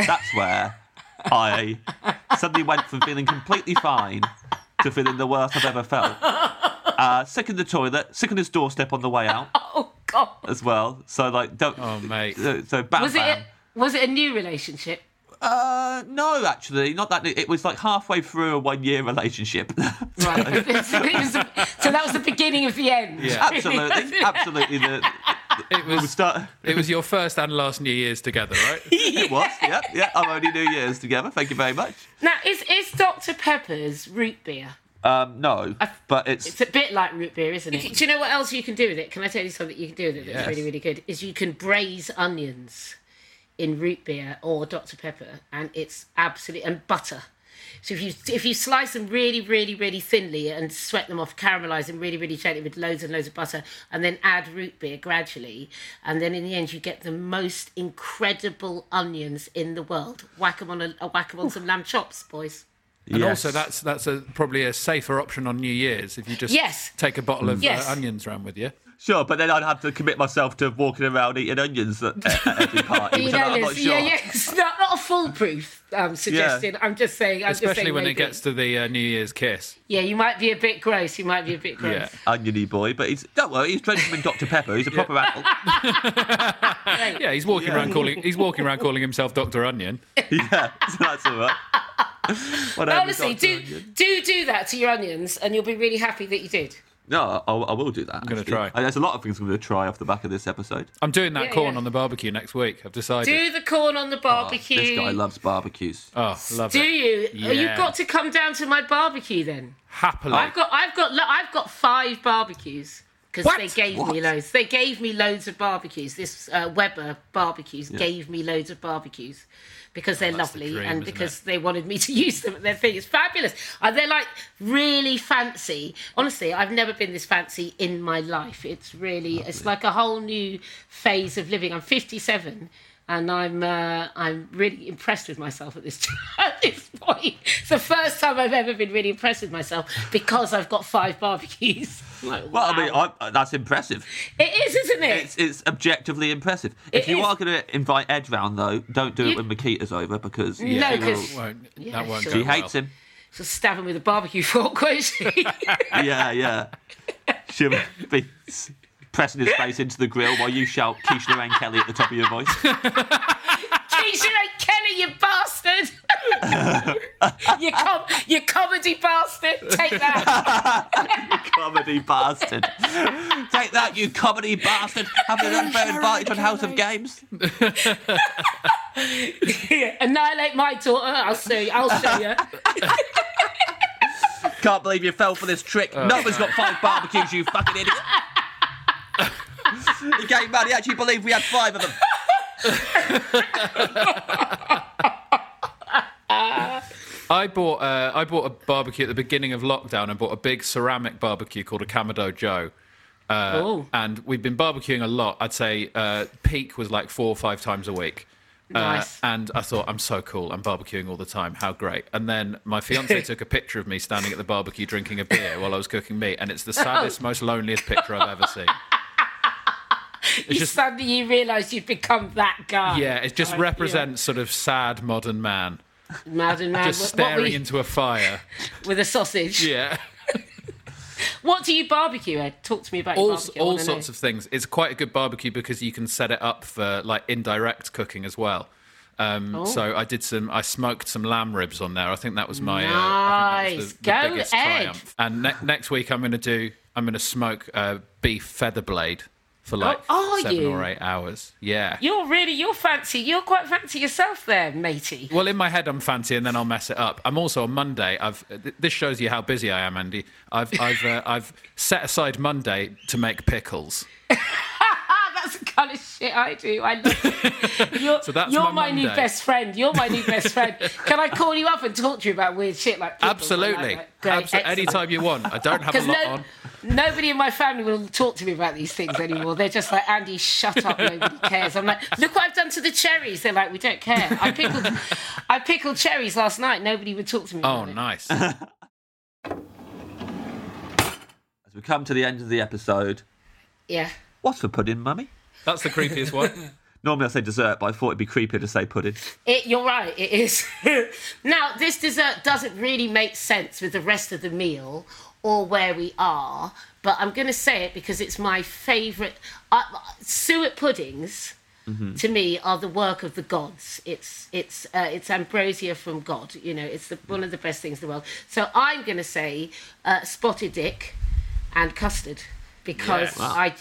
I suddenly went from feeling completely fine to feeling the worst I've ever felt. Sick in the toilet, sick on his doorstep on the way out. Oh, God. As well. So, like, don't... Oh, mate. So bam, Was it a new relationship? No, actually, not that. It was like halfway through a 1-year relationship. Right. So that was the beginning of the end. Yeah. Absolutely. It was your first and last New Year's together, right? It was. Yeah. I'm only New Year's together. Thank you very much. Now, is Dr. Pepper's root beer? No, but it's a bit like root beer, isn't it? Do you know what else you can do with it? Can I tell you something you can do with it that's really, really good? Is you can braise onions in root beer or Dr. Pepper, and it's and butter. So if you slice them really, really, really thinly and sweat them off, caramelize them really, really gently with loads and loads of butter, and then add root beer gradually, and then in the end you get the most incredible onions in the world. Whack them on some lamb chops, boys. And also, that's probably a safer option on New Year's if you just take a bottle of onions around with you. Sure, but then I'd have to commit myself to walking around eating onions at every party, which I'm not sure. Yeah, it's not a foolproof suggestion. Yeah. I'm just saying. Especially when maybe. It gets to the New Year's kiss. Yeah, you might be a bit gross. Yeah. Oniony boy, but don't worry, he's drinking in Dr. Pepper. He's a proper apple. Yeah, he's walking around calling himself Dr. Onion. Yeah, so that's all right. Honestly, do that to your onions, and you'll be really happy that you did. No, I will do that. I'm going to try. There's a lot of things I'm going to try off the back of this episode. I'm doing that corn on the barbecue next week. I've decided. Do the corn on the barbecue. This guy loves barbecues. Oh, love it. Do you? Yeah. Oh, you've got to come down to my barbecue then. Happily. I've got 5 barbecues because they gave me loads. They gave me loads of barbecues. This Weber barbecues gave me loads of barbecues. Because they're lovely and because they wanted me to use them at their thing. It's fabulous. They're like really fancy. Honestly, I've never been this fancy in my life. It's really, it's like a whole new phase of living. I'm 57 and I'm really impressed with myself at this point. It's the first time I've ever been really impressed with myself because I've got 5 barbecues. Like, well, I mean, that's impressive. It is, isn't it? It's objectively impressive. If you are going to invite Ed round, though, don't do it when Makita's over because that won't. She hates him. She'll stab him with a barbecue fork, won't she? Yeah. She'll be pressing his face into the grill while you shout Keisha Lorraine Kelly at the top of your voice. Keisha Lorraine Kelly, you bastard! you comedy bastard! Take that! You comedy bastard! Take that, you comedy bastard! Have an unfair invited to House of Games? Annihilate my daughter. I'll show you. can't believe you fell for this trick. No one's got 5 barbecues, you fucking idiot. He gave money. He actually believed we had 5 of them. I bought a barbecue at the beginning of lockdown. I bought a big ceramic barbecue called a Kamado Joe. And we've been barbecuing a lot. I'd say peak was like 4 or 5 times a week. Nice. And I thought, I'm so cool. I'm barbecuing all the time. How great. And then my fiancée took a picture of me standing at the barbecue drinking a beer while I was cooking meat. And it's the saddest, most loneliest picture I've ever seen. Suddenly you realise you've become that guy. Yeah, it just represents sort of sad modern man. Modern man. Just staring into a fire. With a sausage. Yeah. What do you barbecue, Ed? Talk to me about your barbecue. All sorts of things. It's quite a good barbecue because you can set it up for like indirect cooking as well. So I smoked some lamb ribs on there. I think that was my nice. the biggest triumph. And next week I'm going to smoke beef feather blade for like 7 or 8 hours. Yeah. You're fancy. You're quite fancy yourself there, matey. Well, in my head I'm fancy, and then I'll mess it up. I'm also on Monday. This shows you how busy I am, Andy. I've set aside Monday to make pickles. That's the kind of shit I do. I love it. So that's you're my new best friend. You're my new best friend. Can I call you up and talk to you about weird shit like pickles? Absolutely. Great, anytime you want. I don't have a lot on. Nobody in my family will talk to me about these things anymore. They're just like, Andy, shut up, nobody cares. I'm like, look what I've done to the cherries. They're like, we don't care. I pickled cherries last night. Nobody would talk to me about it. Oh, nice. As we come to the end of the episode... Yeah. What's for pudding, Mummy? That's the creepiest one. Normally I say dessert, but I thought it'd be creepier to say pudding. You're right, it is. Now, this dessert doesn't really make sense with the rest of the meal or where we are, but I'm going to say it because it's my favourite. Suet puddings, to me, are the work of the gods. It's ambrosia from God. You know, it's one of the best things in the world. So I'm going to say spotted dick and custard. Because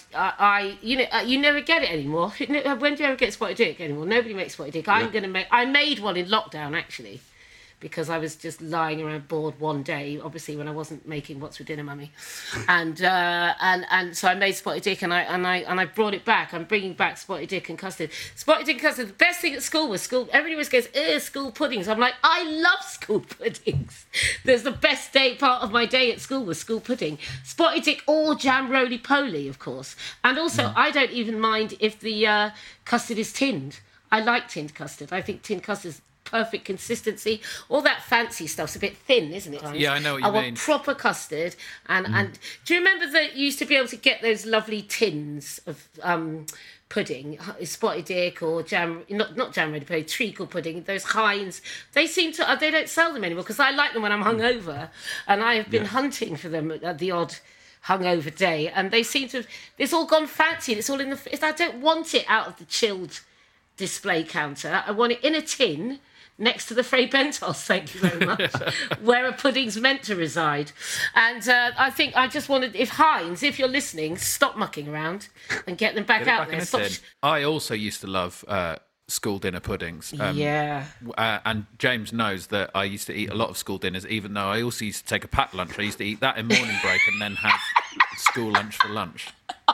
you never get it anymore. When do you ever get spotted dick anymore? Nobody makes spotted dick. I made one in lockdown actually, because I was just lying around bored one day. Obviously, when I wasn't making What's for Dinner, Mummy, and so I made spotted dick and I brought it back. I'm bringing back spotted dick and custard. Spotted dick and custard. The best thing at school was school. Everybody always goes, school puddings. I'm like, I love school puddings. There's the best part of my day at school was school pudding. Spotted dick or jam roly-poly, of course. And also, I don't even mind if the custard is tinned. I like tinned custard. I think tinned custard's perfect consistency. All that fancy stuff's a bit thin, isn't it? Yeah, I know what you mean. I want proper custard. And do you remember that you used to be able to get those lovely tins of pudding, spotted dick or jam, not jam roly-poly, treacle pudding, those Heinz? They don't sell them anymore because I like them when I'm hungover, and I have been hunting for them at the odd hungover day, and they seem to have, it's all gone fancy. It's all in I don't want it out of the chilled display counter. I want it in a tin next to the Fray Bentos, thank you very much, where a pudding's meant to reside. And I think I just wanted, if Heinz, if you're listening, stop mucking around and get them back out there. I also used to love school dinner puddings. And James knows that I used to eat a lot of school dinners, even though I also used to take a packed lunch. I used to eat that in morning break and then have school lunch for lunch.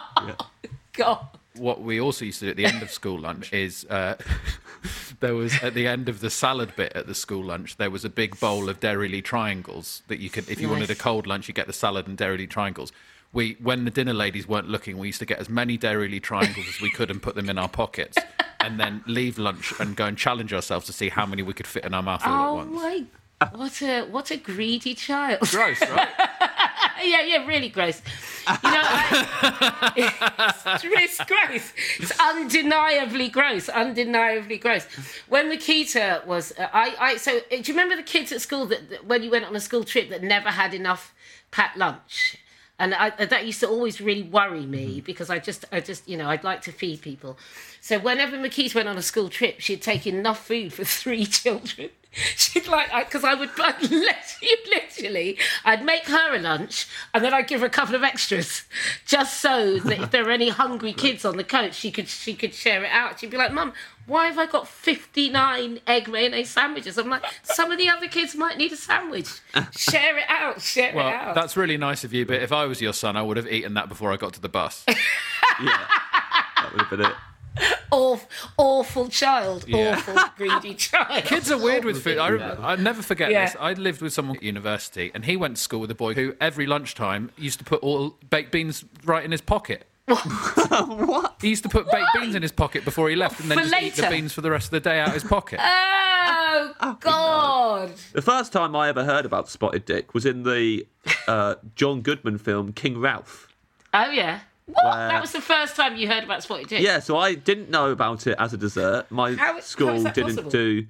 God. What we also used to do at the end of school lunch is there was, at the end of the salad bit at the school lunch, there was a big bowl of Dairy Lee triangles that you could, if you wanted a cold lunch, you get the salad and Dairy Lee triangles. When the dinner ladies weren't looking, we used to get as many Dairy Lee triangles as we could and put them in our pockets, and then leave lunch and go and challenge ourselves to see how many we could fit in our mouth all at once. What a greedy child. Gross, right? Yeah, really gross. You know, it's gross. It's undeniably gross. When Makita was, so do you remember the kids at school that when you went on a school trip that never had enough packed lunch? And that used to always really worry me because I just, I'd like to feed people. So whenever Makita went on a school trip, she'd take enough food for 3 children. She'd because I'd make her a lunch and then I'd give her a couple of extras just so that if there were any hungry kids on the coach, she could share it out. She'd be like, Mum, why have I got 59 egg mayonnaise sandwiches? I'm like, some of the other kids might need a sandwich. Share it out, it out. Well, that's really nice of you, but if I was your son, I would have eaten that before I got to the bus. Yeah, that would have been it. Awful child. Yeah. Awful, greedy child. Kids are weird with food. I never forget this. I lived with someone at university, and he went to school with a boy who, every lunchtime, used to put all baked beans right in his pocket. What? He used to put baked beans in his pocket before he left, and then just eat the beans for the rest of the day out of his pocket. Oh, God. The first time I ever heard about Spotted Dick was in the John Goodman film King Ralph. Oh, yeah. What? That was the first time you heard about Spotted Dick? Yeah, so I didn't know about it as a dessert. My school didn't do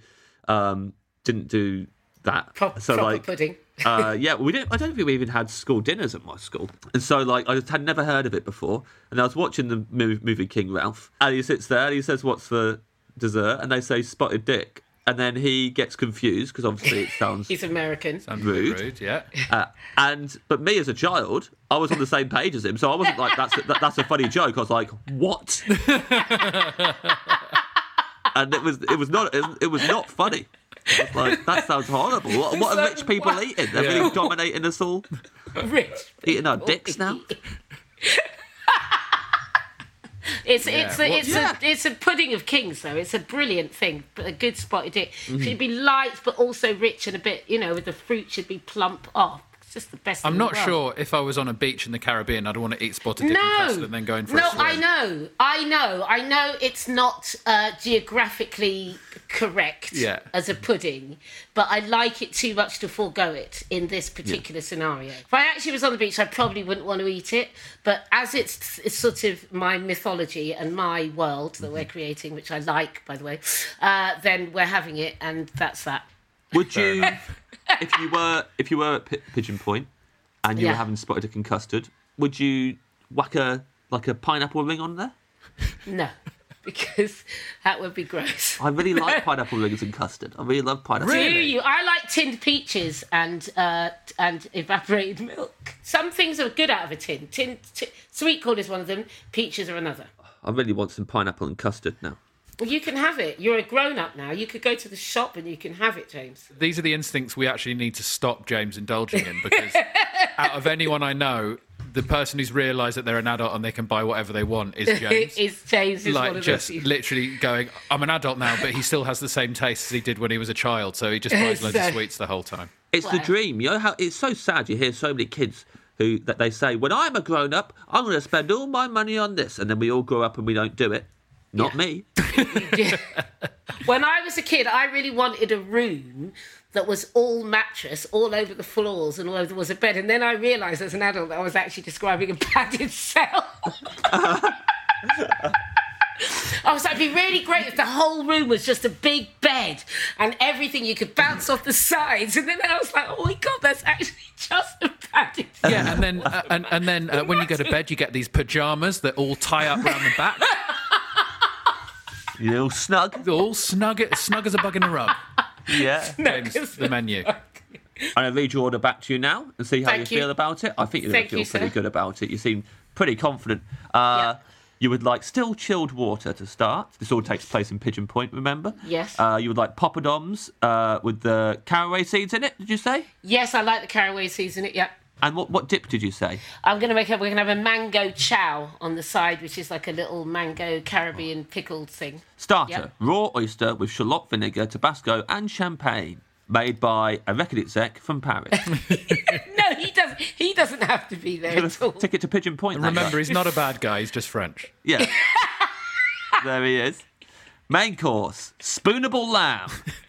that. Proper pudding. Yeah, we didn't. I don't think we even had school dinners at my school, and so I just had never heard of it before. And I was watching the movie King Ralph, and he sits there and he says, "What's for dessert?" And they say Spotted Dick. And then he gets confused because obviously it sounds he's American, sounds rude, yeah. But me as a child, I was on the same page as him, so I wasn't like that's a funny joke. I was like, what? And it was not funny. I was like, that sounds horrible. What are rich people eating? They're really dominating us all. Rich eating our dicks now. It's a pudding of kings, though. It's a brilliant thing, but a good Spotted Dick. Should be light, but also rich and a bit, with the fruit should be plump off. It's just the best thing I'm not sure if I was on a beach in the Caribbean, I'd want to eat Spotted Dick and custard and then go in for a swim. I know it's not geographically correct as a pudding, but I like it too much to forego it in this particular scenario. If I actually was on the beach, I probably wouldn't want to eat it, but as it's sort of my mythology and my world that we're creating, which I like, by the way, then we're having it, and that's that. Would you, if you were at Pigeon Point and you were having Spotted Dick and custard, would you whack a pineapple ring on there? No, because that would be gross. I really like pineapple rings and custard. I really love pineapple. Do you? I like tinned peaches and evaporated milk. Some things are good out of a tin. Sweet corn is one of them. Peaches are another. I really want some pineapple and custard now. Well, you can have it. You're a grown-up now. You could go to the shop and you can have it, James. These are the instincts we actually need to stop James indulging in, because out of anyone I know, the person who's realised that they're an adult and they can buy whatever they want is James. James is like one of just those. Literally going, I'm an adult now, but he still has the same taste as he did when he was a child, so he just buys loads of sweets the whole time. It's the dream. You know how it's so sad. You hear so many kids that they say, when I'm a grown-up, I'm going to spend all my money on this, and then we all grow up and we don't do it. Not me. When I was a kid, I really wanted a room that was all mattress, all over the floors, and all over there was a bed. And then I realised as an adult that I was actually describing a padded cell. I was like, it'd be really great if the whole room was just a big bed and everything you could bounce off the sides. And then I was like, oh my God, that's actually just a padded cell. Yeah, and then when you go to bed, you get these pyjamas that all tie up round the back. You're all snug. All snug as a bug in a rug. Yeah. James, the menu. I'm going to read your order back to you now and see how you feel about it. I think you're going to feel pretty good about it. You seem pretty confident. You would like still chilled water to start. This all takes place in Pigeon Point, remember? Yes. You would like poppadoms with the caraway seeds in it, did you say? Yes, I like the caraway seeds in it, yeah. And what dip did you say? We're going to have a mango chow on the side, which is like a little mango Caribbean pickled thing. Starter, raw oyster with shallot vinegar, Tabasco and champagne. Made by a record exec from Paris. No, he doesn't have to be there at all. Ticket to Pigeon Point. And remember, he's not a bad guy, he's just French. Yeah. There he is. Main course, spoonable lamb.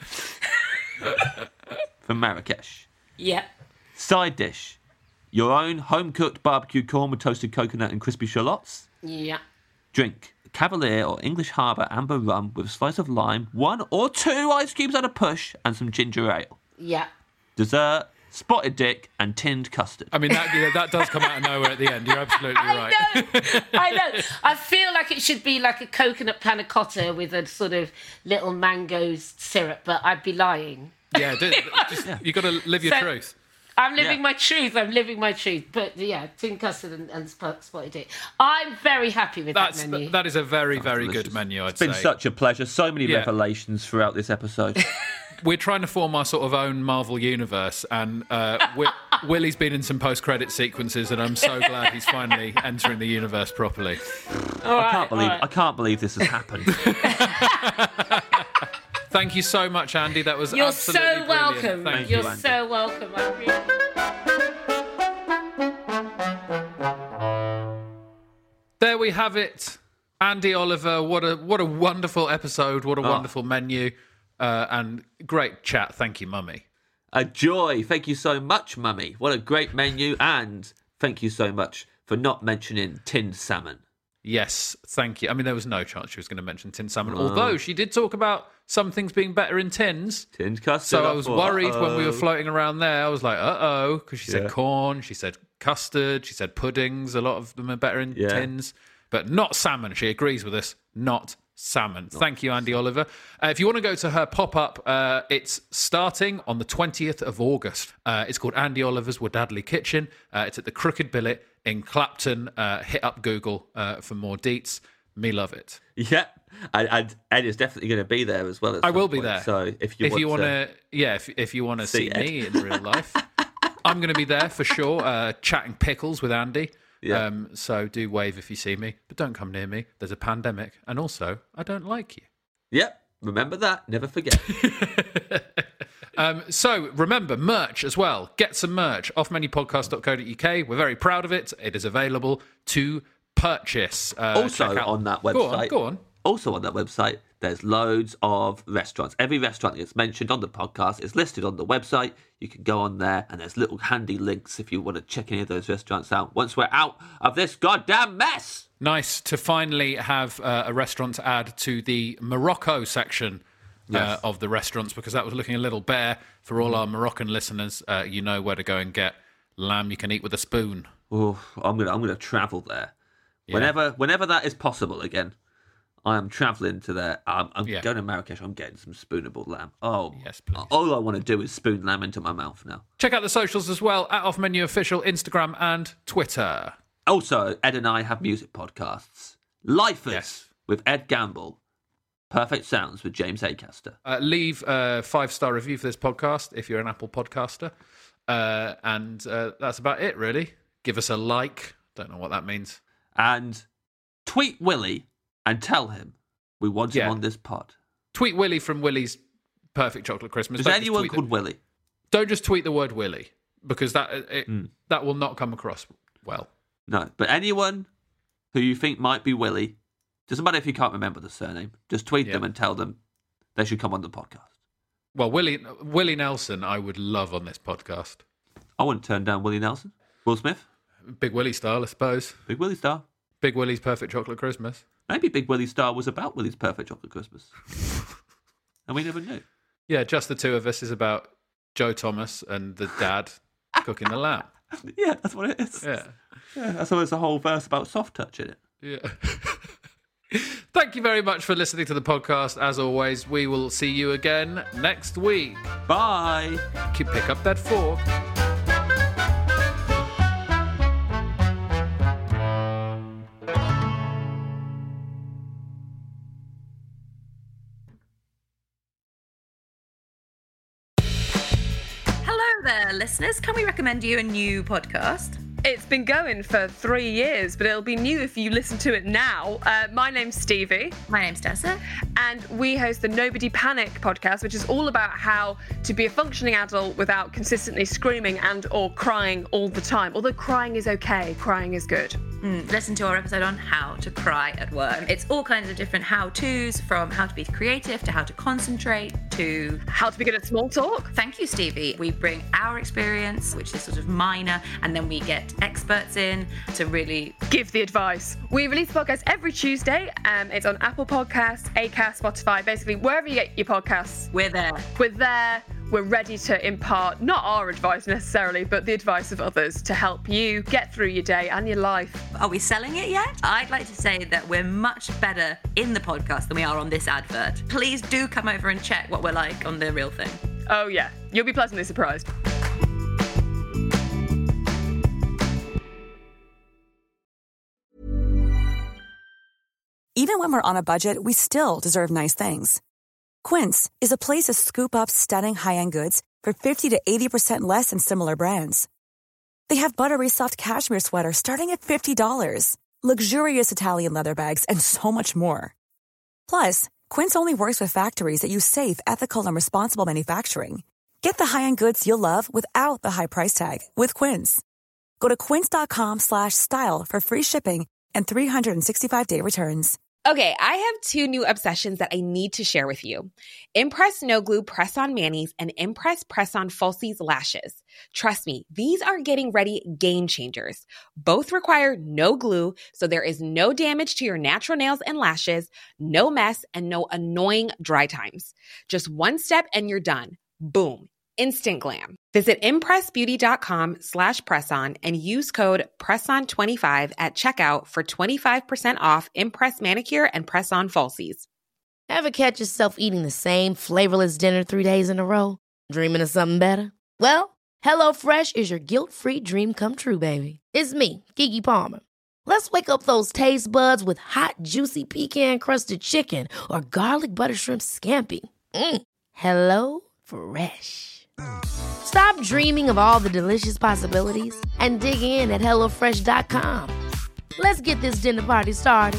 From Marrakesh. Yeah. Side dish, your own home-cooked barbecue corn with toasted coconut and crispy shallots. Yeah. Drink, Cavalier or English Harbour amber rum with a slice of lime, 1 or 2 ice cubes at a push, and some ginger ale. Yeah. Dessert, Spotted Dick and tinned custard. I mean, that does come out of nowhere at the end. You're absolutely right. I know. I feel like it should be like a coconut panna cotta with a sort of little mango syrup, but I'd be lying. Yeah, you got to live your truth. I'm living my truth. But yeah, tin custard and spotted dick. I'm very happy with that menu. That is a very, very good menu, I'd say. It's been such a pleasure. So many revelations throughout this episode. We're trying to form our sort of own Marvel universe, and Willie's been in some post-credit sequences, and I'm so glad he's finally entering the universe properly. I can't believe this has happened. Thank you so much, Andy. That was absolutely brilliant. Welcome. Thank you, You're so welcome, Andy. There we have it. Andy Oliver, what a wonderful episode, what a wonderful menu, and great chat. Thank you, Mummy. A joy. Thank you so much, Mummy. What a great menu, and thank you so much for not mentioning tinned salmon. Yes, thank you. I mean, there was no chance she was going to mention tinned salmon, although she did talk about some things being better in tins. Tinned custard. So I was worried when we were floating around there. I was like, uh-oh, because she said corn, she said custard, she said puddings. A lot of them are better in tins. But not salmon. She agrees with us. Not salmon. Thank you, Andy Oliver. If you want to go to her pop-up, it's starting on the 20th of August. It's called Andy Oliver's Wadadley Kitchen. It's at the Crooked Billet in Clapton. Hit up Google for more deets. Me love it. Yeah, and Ed is definitely going to be there as well. I will be there. So if you want to see me in real life, I'm going to be there for sure. Chatting pickles with Andy. Yeah. So do wave if you see me, but don't come near me. There's a pandemic, and also I don't like you. Yep, remember that. Never forget. So remember, merch as well. Get some merch. offmenupodcast.co.uk. We're very proud of it. It is available to purchase. Also on that website. Go on. Also on that website, there's loads of restaurants. Every restaurant that gets mentioned on the podcast is listed on the website. You can go on there, and there's little handy links if you want to check any of those restaurants out once we're out of this goddamn mess. Nice to finally have a restaurant to add to the Morocco section of the restaurants, because that was looking a little bare for all our Moroccan listeners. You know where to go and get lamb you can eat with a spoon. Oh, I'm gonna travel there whenever that is possible again. I am travelling to there. I'm going to Marrakesh. I'm getting some spoonable lamb. Oh, yes, please. All I want to do is spoon lamb into my mouth now. Check out the socials as well, at Off Menu Official, Instagram and Twitter. Also, Ed and I have music podcasts. Lifers with Ed Gamble. Perfect Sounds with James Acaster. Leave a 5-star review for this podcast if you're an Apple podcaster. And that's about it, really. Give us a like. Don't know what that means. And tweet Willie and tell him we want him on this pod. Tweet Willie from Willie's Perfect Chocolate Christmas. Is anyone called Willie? Don't just tweet the word Willie, because that will not come across well. No, but anyone who you think might be Willie, doesn't matter if you can't remember the surname, just tweet them and tell them they should come on the podcast. Well, Willie Nelson, I would love on this podcast. I wouldn't turn down Willie Nelson. Will Smith? Big Willie style, I suppose. Big Willie style. Big Willie's Perfect Chocolate Christmas. Maybe Big Willie Star was about Willie's Perfect Chocolate Christmas. And we never knew. Yeah, just the two of us is about Joe Thomas and the dad cooking the lamb. Yeah, that's what it is. Yeah. That's why there's a whole verse about soft touch in it. Yeah. Thank you very much for listening to the podcast. As always, we will see you again next week. Bye. Pick up that fork. There, listeners, can we recommend you a new podcast? It's been going for 3 years, but it'll be new if you listen to it now. My name's Stevie. My name's Tessa. And we host the Nobody Panic podcast, which is all about how to be a functioning adult without consistently screaming and or crying all the time. Although crying is okay, crying is good. Listen to our episode on how to cry at work. It's all kinds of different how-tos, from how to be creative to how to concentrate to how to be good at small talk. Thank you, Stevie. We bring our experience, which is sort of minor, and then we get experts in to really give the advice. We release the podcast every Tuesday. It's on Apple Podcasts, Acast, Spotify, basically wherever you get your podcasts. We're there. We're ready to impart not our advice necessarily, but the advice of others to help you get through your day and your life. Are we selling it yet? I'd like to say that we're much better in the podcast than we are on this advert. Please do come over and check what we're like on the real thing. Oh yeah, you'll be pleasantly surprised. Even when we're on a budget, we still deserve nice things. Quince is a place to scoop up stunning high-end goods for 50 to 80% less than similar brands. They have buttery soft cashmere sweaters starting at $50, luxurious Italian leather bags, and so much more. Plus, Quince only works with factories that use safe, ethical, and responsible manufacturing. Get the high-end goods you'll love without the high price tag with Quince. Go to quince.com/style for free shipping and 365-day returns. Okay, I have two new obsessions that I need to share with you. Impress No Glue Press-On Manis and Impress Press-On Falsies Lashes. Trust me, these are getting ready game changers. Both require no glue, so there is no damage to your natural nails and lashes, no mess, and no annoying dry times. Just one step and you're done. Boom. Instant glam. Visit impressbeauty.com/presson and use code PRESSON25 at checkout for 25% off Impress Manicure and Press-On Falsies. Ever catch yourself eating the same flavorless dinner 3 days in a row? Dreaming of something better? Well, HelloFresh is your guilt-free dream come true, baby. It's me, Keke Palmer. Let's wake up those taste buds with hot, juicy pecan-crusted chicken or garlic butter shrimp scampi. Hello Fresh. Stop dreaming of all the delicious possibilities and dig in at HelloFresh.com. Let's get this dinner party started.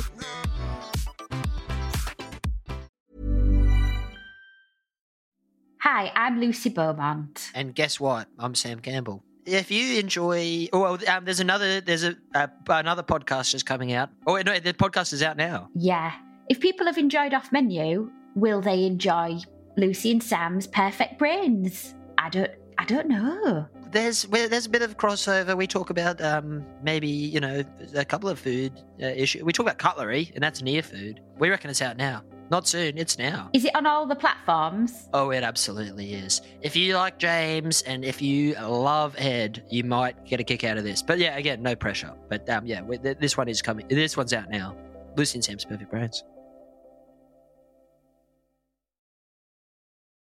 Hi, I'm Lucy Beaumont. And guess what? I'm Sam Campbell. If you enjoy, there's another podcast just coming out. Oh no, the podcast is out now. Yeah. If people have enjoyed Off Menu, will they enjoy Lucy and Sam's Perfect Brains? I don't know. There's a bit of crossover. We talk about maybe a couple of food issues. We talk about cutlery, and that's near food. We reckon it's out now. Not soon. It's now. Is it on all the platforms? Oh, it absolutely is. If you like James and if you love Ed, you might get a kick out of this. But yeah, again, no pressure. But this one is coming. This one's out now. Lucy and Sam's Perfect Brains.